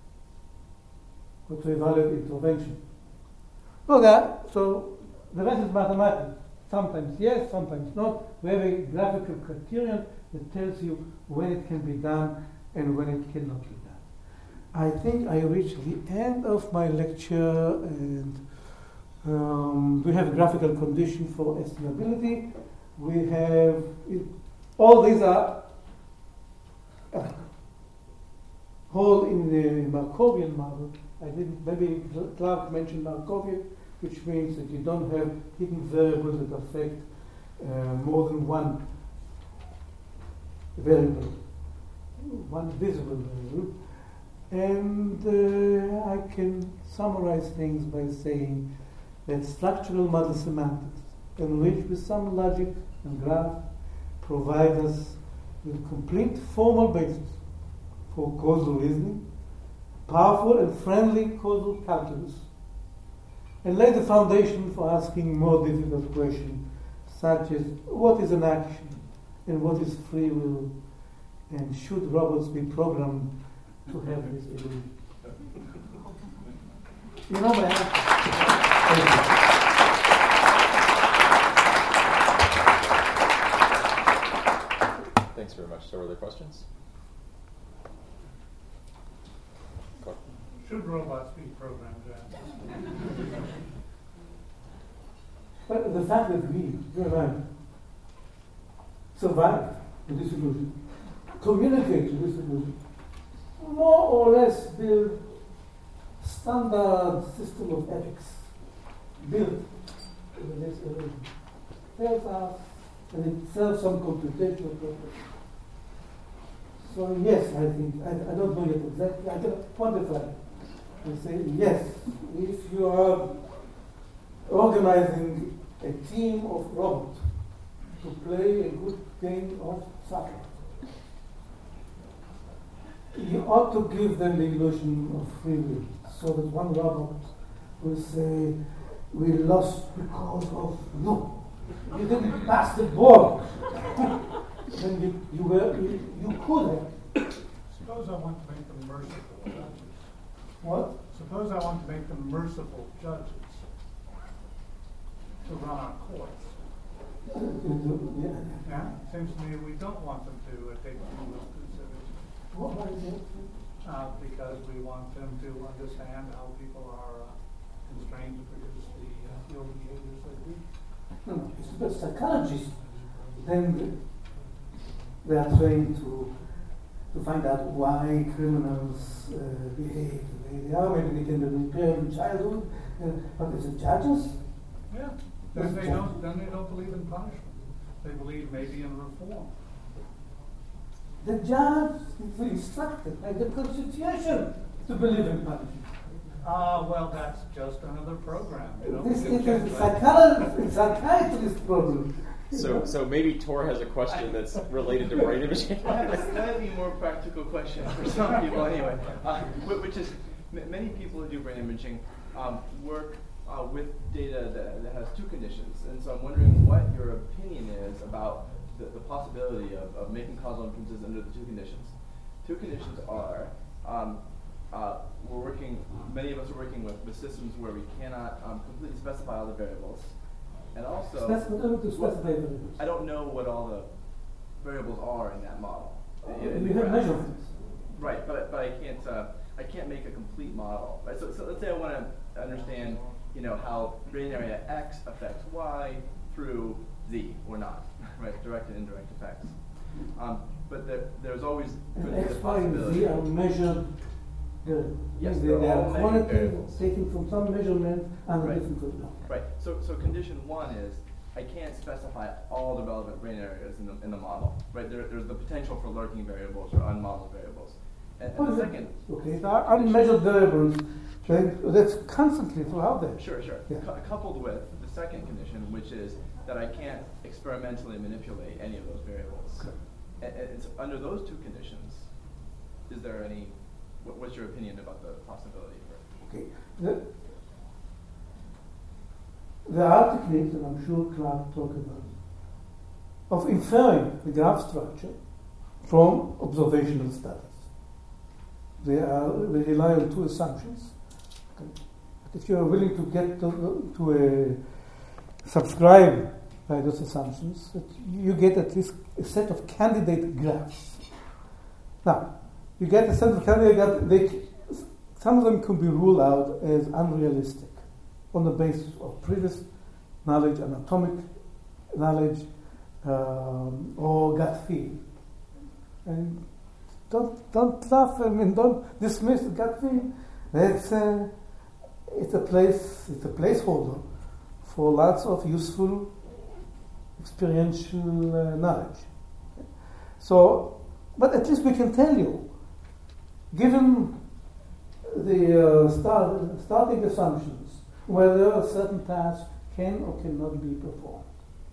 Speaker 2: or to evaluate intervention. So that, so the rest is mathematics. Sometimes yes, sometimes not. We have a graphical criterion that tells you when it can be done and when it cannot be done. I think I reached the end of my lecture, and um, we have a graphical condition for estimability. We have, it, all these are uh, whole in the Markovian model. I didn't, maybe Clark mentioned Markovian, which means that you don't have hidden variables that affect uh, more than one variable, one visible variable. And uh, I can summarize things by saying that structural model semantics, enriched with some logic and graph, provide us with complete formal basis for causal reasoning, powerful and friendly causal calculus, and lay the foundation for asking more difficult questions, such as what is an action and what is free will, and should robots be programmed to have this ability? You know, man. Thank you.
Speaker 1: Thanks very much. So, are there questions?
Speaker 4: Should robots be programmed, John?
Speaker 2: But the fact that we, you're right, survive in this illusion, communicate in this illusion, more or less build standard system of ethics built in this illusion. Tells us and it serves some computational purpose. So yes, I think, I, I don't know yet exactly, I can quantify it. I say yes, if you are organizing a team of robots to play a good game of soccer, you ought to give them the illusion of free will, so that one robot will say, we lost because of you. You didn't pass the ball. Then you, you were you, you could have.
Speaker 4: Suppose I want to make them merciful judges.
Speaker 2: What?
Speaker 4: Suppose I want to make them merciful judges to run our courts.
Speaker 2: Yeah.
Speaker 4: Yeah, it seems to me we don't want them to uh, take free will consideration.
Speaker 2: What was it?
Speaker 4: Uh, because we want them to understand how people are uh, constrained to produce the uh, ill behaviors they do.
Speaker 2: No, no, it's the psychologists. Then they are trained to to find out why criminals uh, behave the way they are. Maybe they can repair in childhood, uh, but as a judges,
Speaker 4: Yeah. Then they don't. Then they don't believe in punishment. They believe maybe in reform.
Speaker 2: the judge is instructed by the Constitution to believe in punishment.
Speaker 4: Ah, uh, well, that's just another program. You know?
Speaker 2: This is a psychologist, psychiatrist problem.
Speaker 1: So, so maybe Tor has a question that's related to brain imaging.
Speaker 3: I have a slightly more practical question for some people, anyway, uh, which is m- many people who do brain imaging um, work uh, with data that, that has two conditions, and so I'm wondering what your opinion is about the, the possibility of, of making causal inferences under the two conditions. Two conditions are um, uh, we're working. Many of us are working with, with systems where we cannot um, completely specify all the variables. And also,
Speaker 2: That's what I want to specify variables.
Speaker 3: I don't know what all the variables are in that model.
Speaker 2: Oh,
Speaker 3: In- in
Speaker 2: you
Speaker 3: the
Speaker 2: have
Speaker 3: graph.
Speaker 2: measurements.
Speaker 3: Right, but but I can't uh, I can't make a complete model. Right, so so let's say I want to understand, you know, how brain area X affects Y through Z or not, right? Direct and indirect effects. Um, but there, there's always
Speaker 2: And
Speaker 3: the
Speaker 2: X, Y, and
Speaker 3: possibility.
Speaker 2: Z are measured. Good.
Speaker 3: Yes,
Speaker 2: they,
Speaker 3: they're
Speaker 2: they
Speaker 3: all
Speaker 2: are
Speaker 3: measured
Speaker 2: quantities
Speaker 3: variables.
Speaker 2: taken from some measurement and
Speaker 3: Right.
Speaker 2: a different result.
Speaker 3: Right. So so condition one is I can't specify all the relevant brain areas in the in the model. Right. There, there's the potential for lurking variables or unmodeled variables. And, and the second.
Speaker 2: Okay, there are unmeasured variables. Then that's constantly throughout there.
Speaker 3: Sure, sure.
Speaker 2: Yeah.
Speaker 3: Cou- coupled with the second condition, which is that I can't experimentally manipulate any of those variables.
Speaker 2: Okay.
Speaker 3: And, and it's under those two conditions, is there any? What, what's your opinion about the possibility for?
Speaker 2: Okay. The, there are techniques, and I'm sure Clark talked about, of inferring the graph structure from observational studies. They are they rely on two assumptions. Okay. But if you are willing to get to, to a subscribe by those assumptions, that you get at least a set of candidate graphs. Now, you get a set of candidate graphs. They, some of them can be ruled out as unrealistic on the basis of previous knowledge, anatomic knowledge, um, or gut feel. And don't don't laugh. I mean, don't dismiss gut feel. That's uh, it's a place. It's a placeholder for lots of useful experiential uh, knowledge. So, but at least we can tell you, given the uh, start, starting assumptions, whether a certain task can or cannot be performed.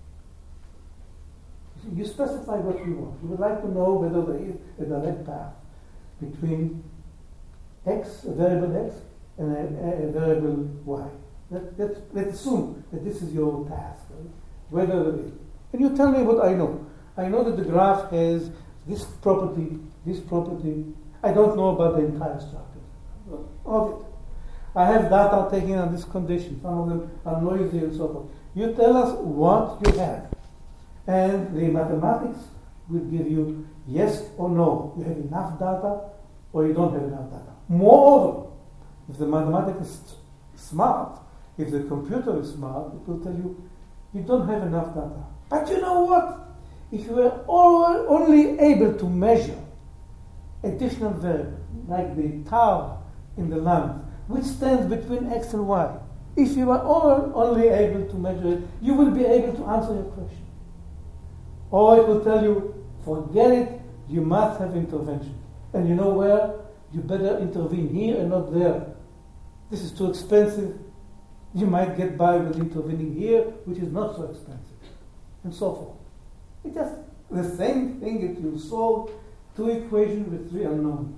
Speaker 2: You specify what you want. You would like to know whether there is a direct path between x, a variable x, and a, a variable y. Let, let's, let's assume that this is your task, right? Whether there is. And you tell me what I know. I know that the graph has this property, this property. I don't know about the entire structure of it. I have data taken on this condition. Some of them are noisy and so forth. You tell us what you have. And the mathematics will give you yes or no. You have enough data or you don't have enough data. Moreover, if the mathematics is smart, if the computer is smart, it will tell you you don't have enough data. But you know what? If you were all, only able to measure additional variable, like the tau in the lung, which stands between X and Y, if you are all only able to measure it, you will be able to answer your question. Or it will tell you, forget it, you must have intervention. And you know where? You better intervene here and not there. This is too expensive. You might get by with intervening here, which is not so expensive, and so forth. It's just the same thing that you solve two equations with three unknowns.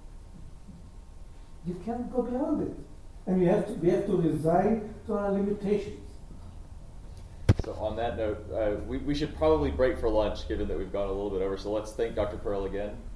Speaker 2: You can't go beyond it. And we have to, we have to resign to our limitations.
Speaker 1: So on that note, uh, we, we should probably break for lunch, given that we've gone a little bit over. So let's thank Doctor Pearl again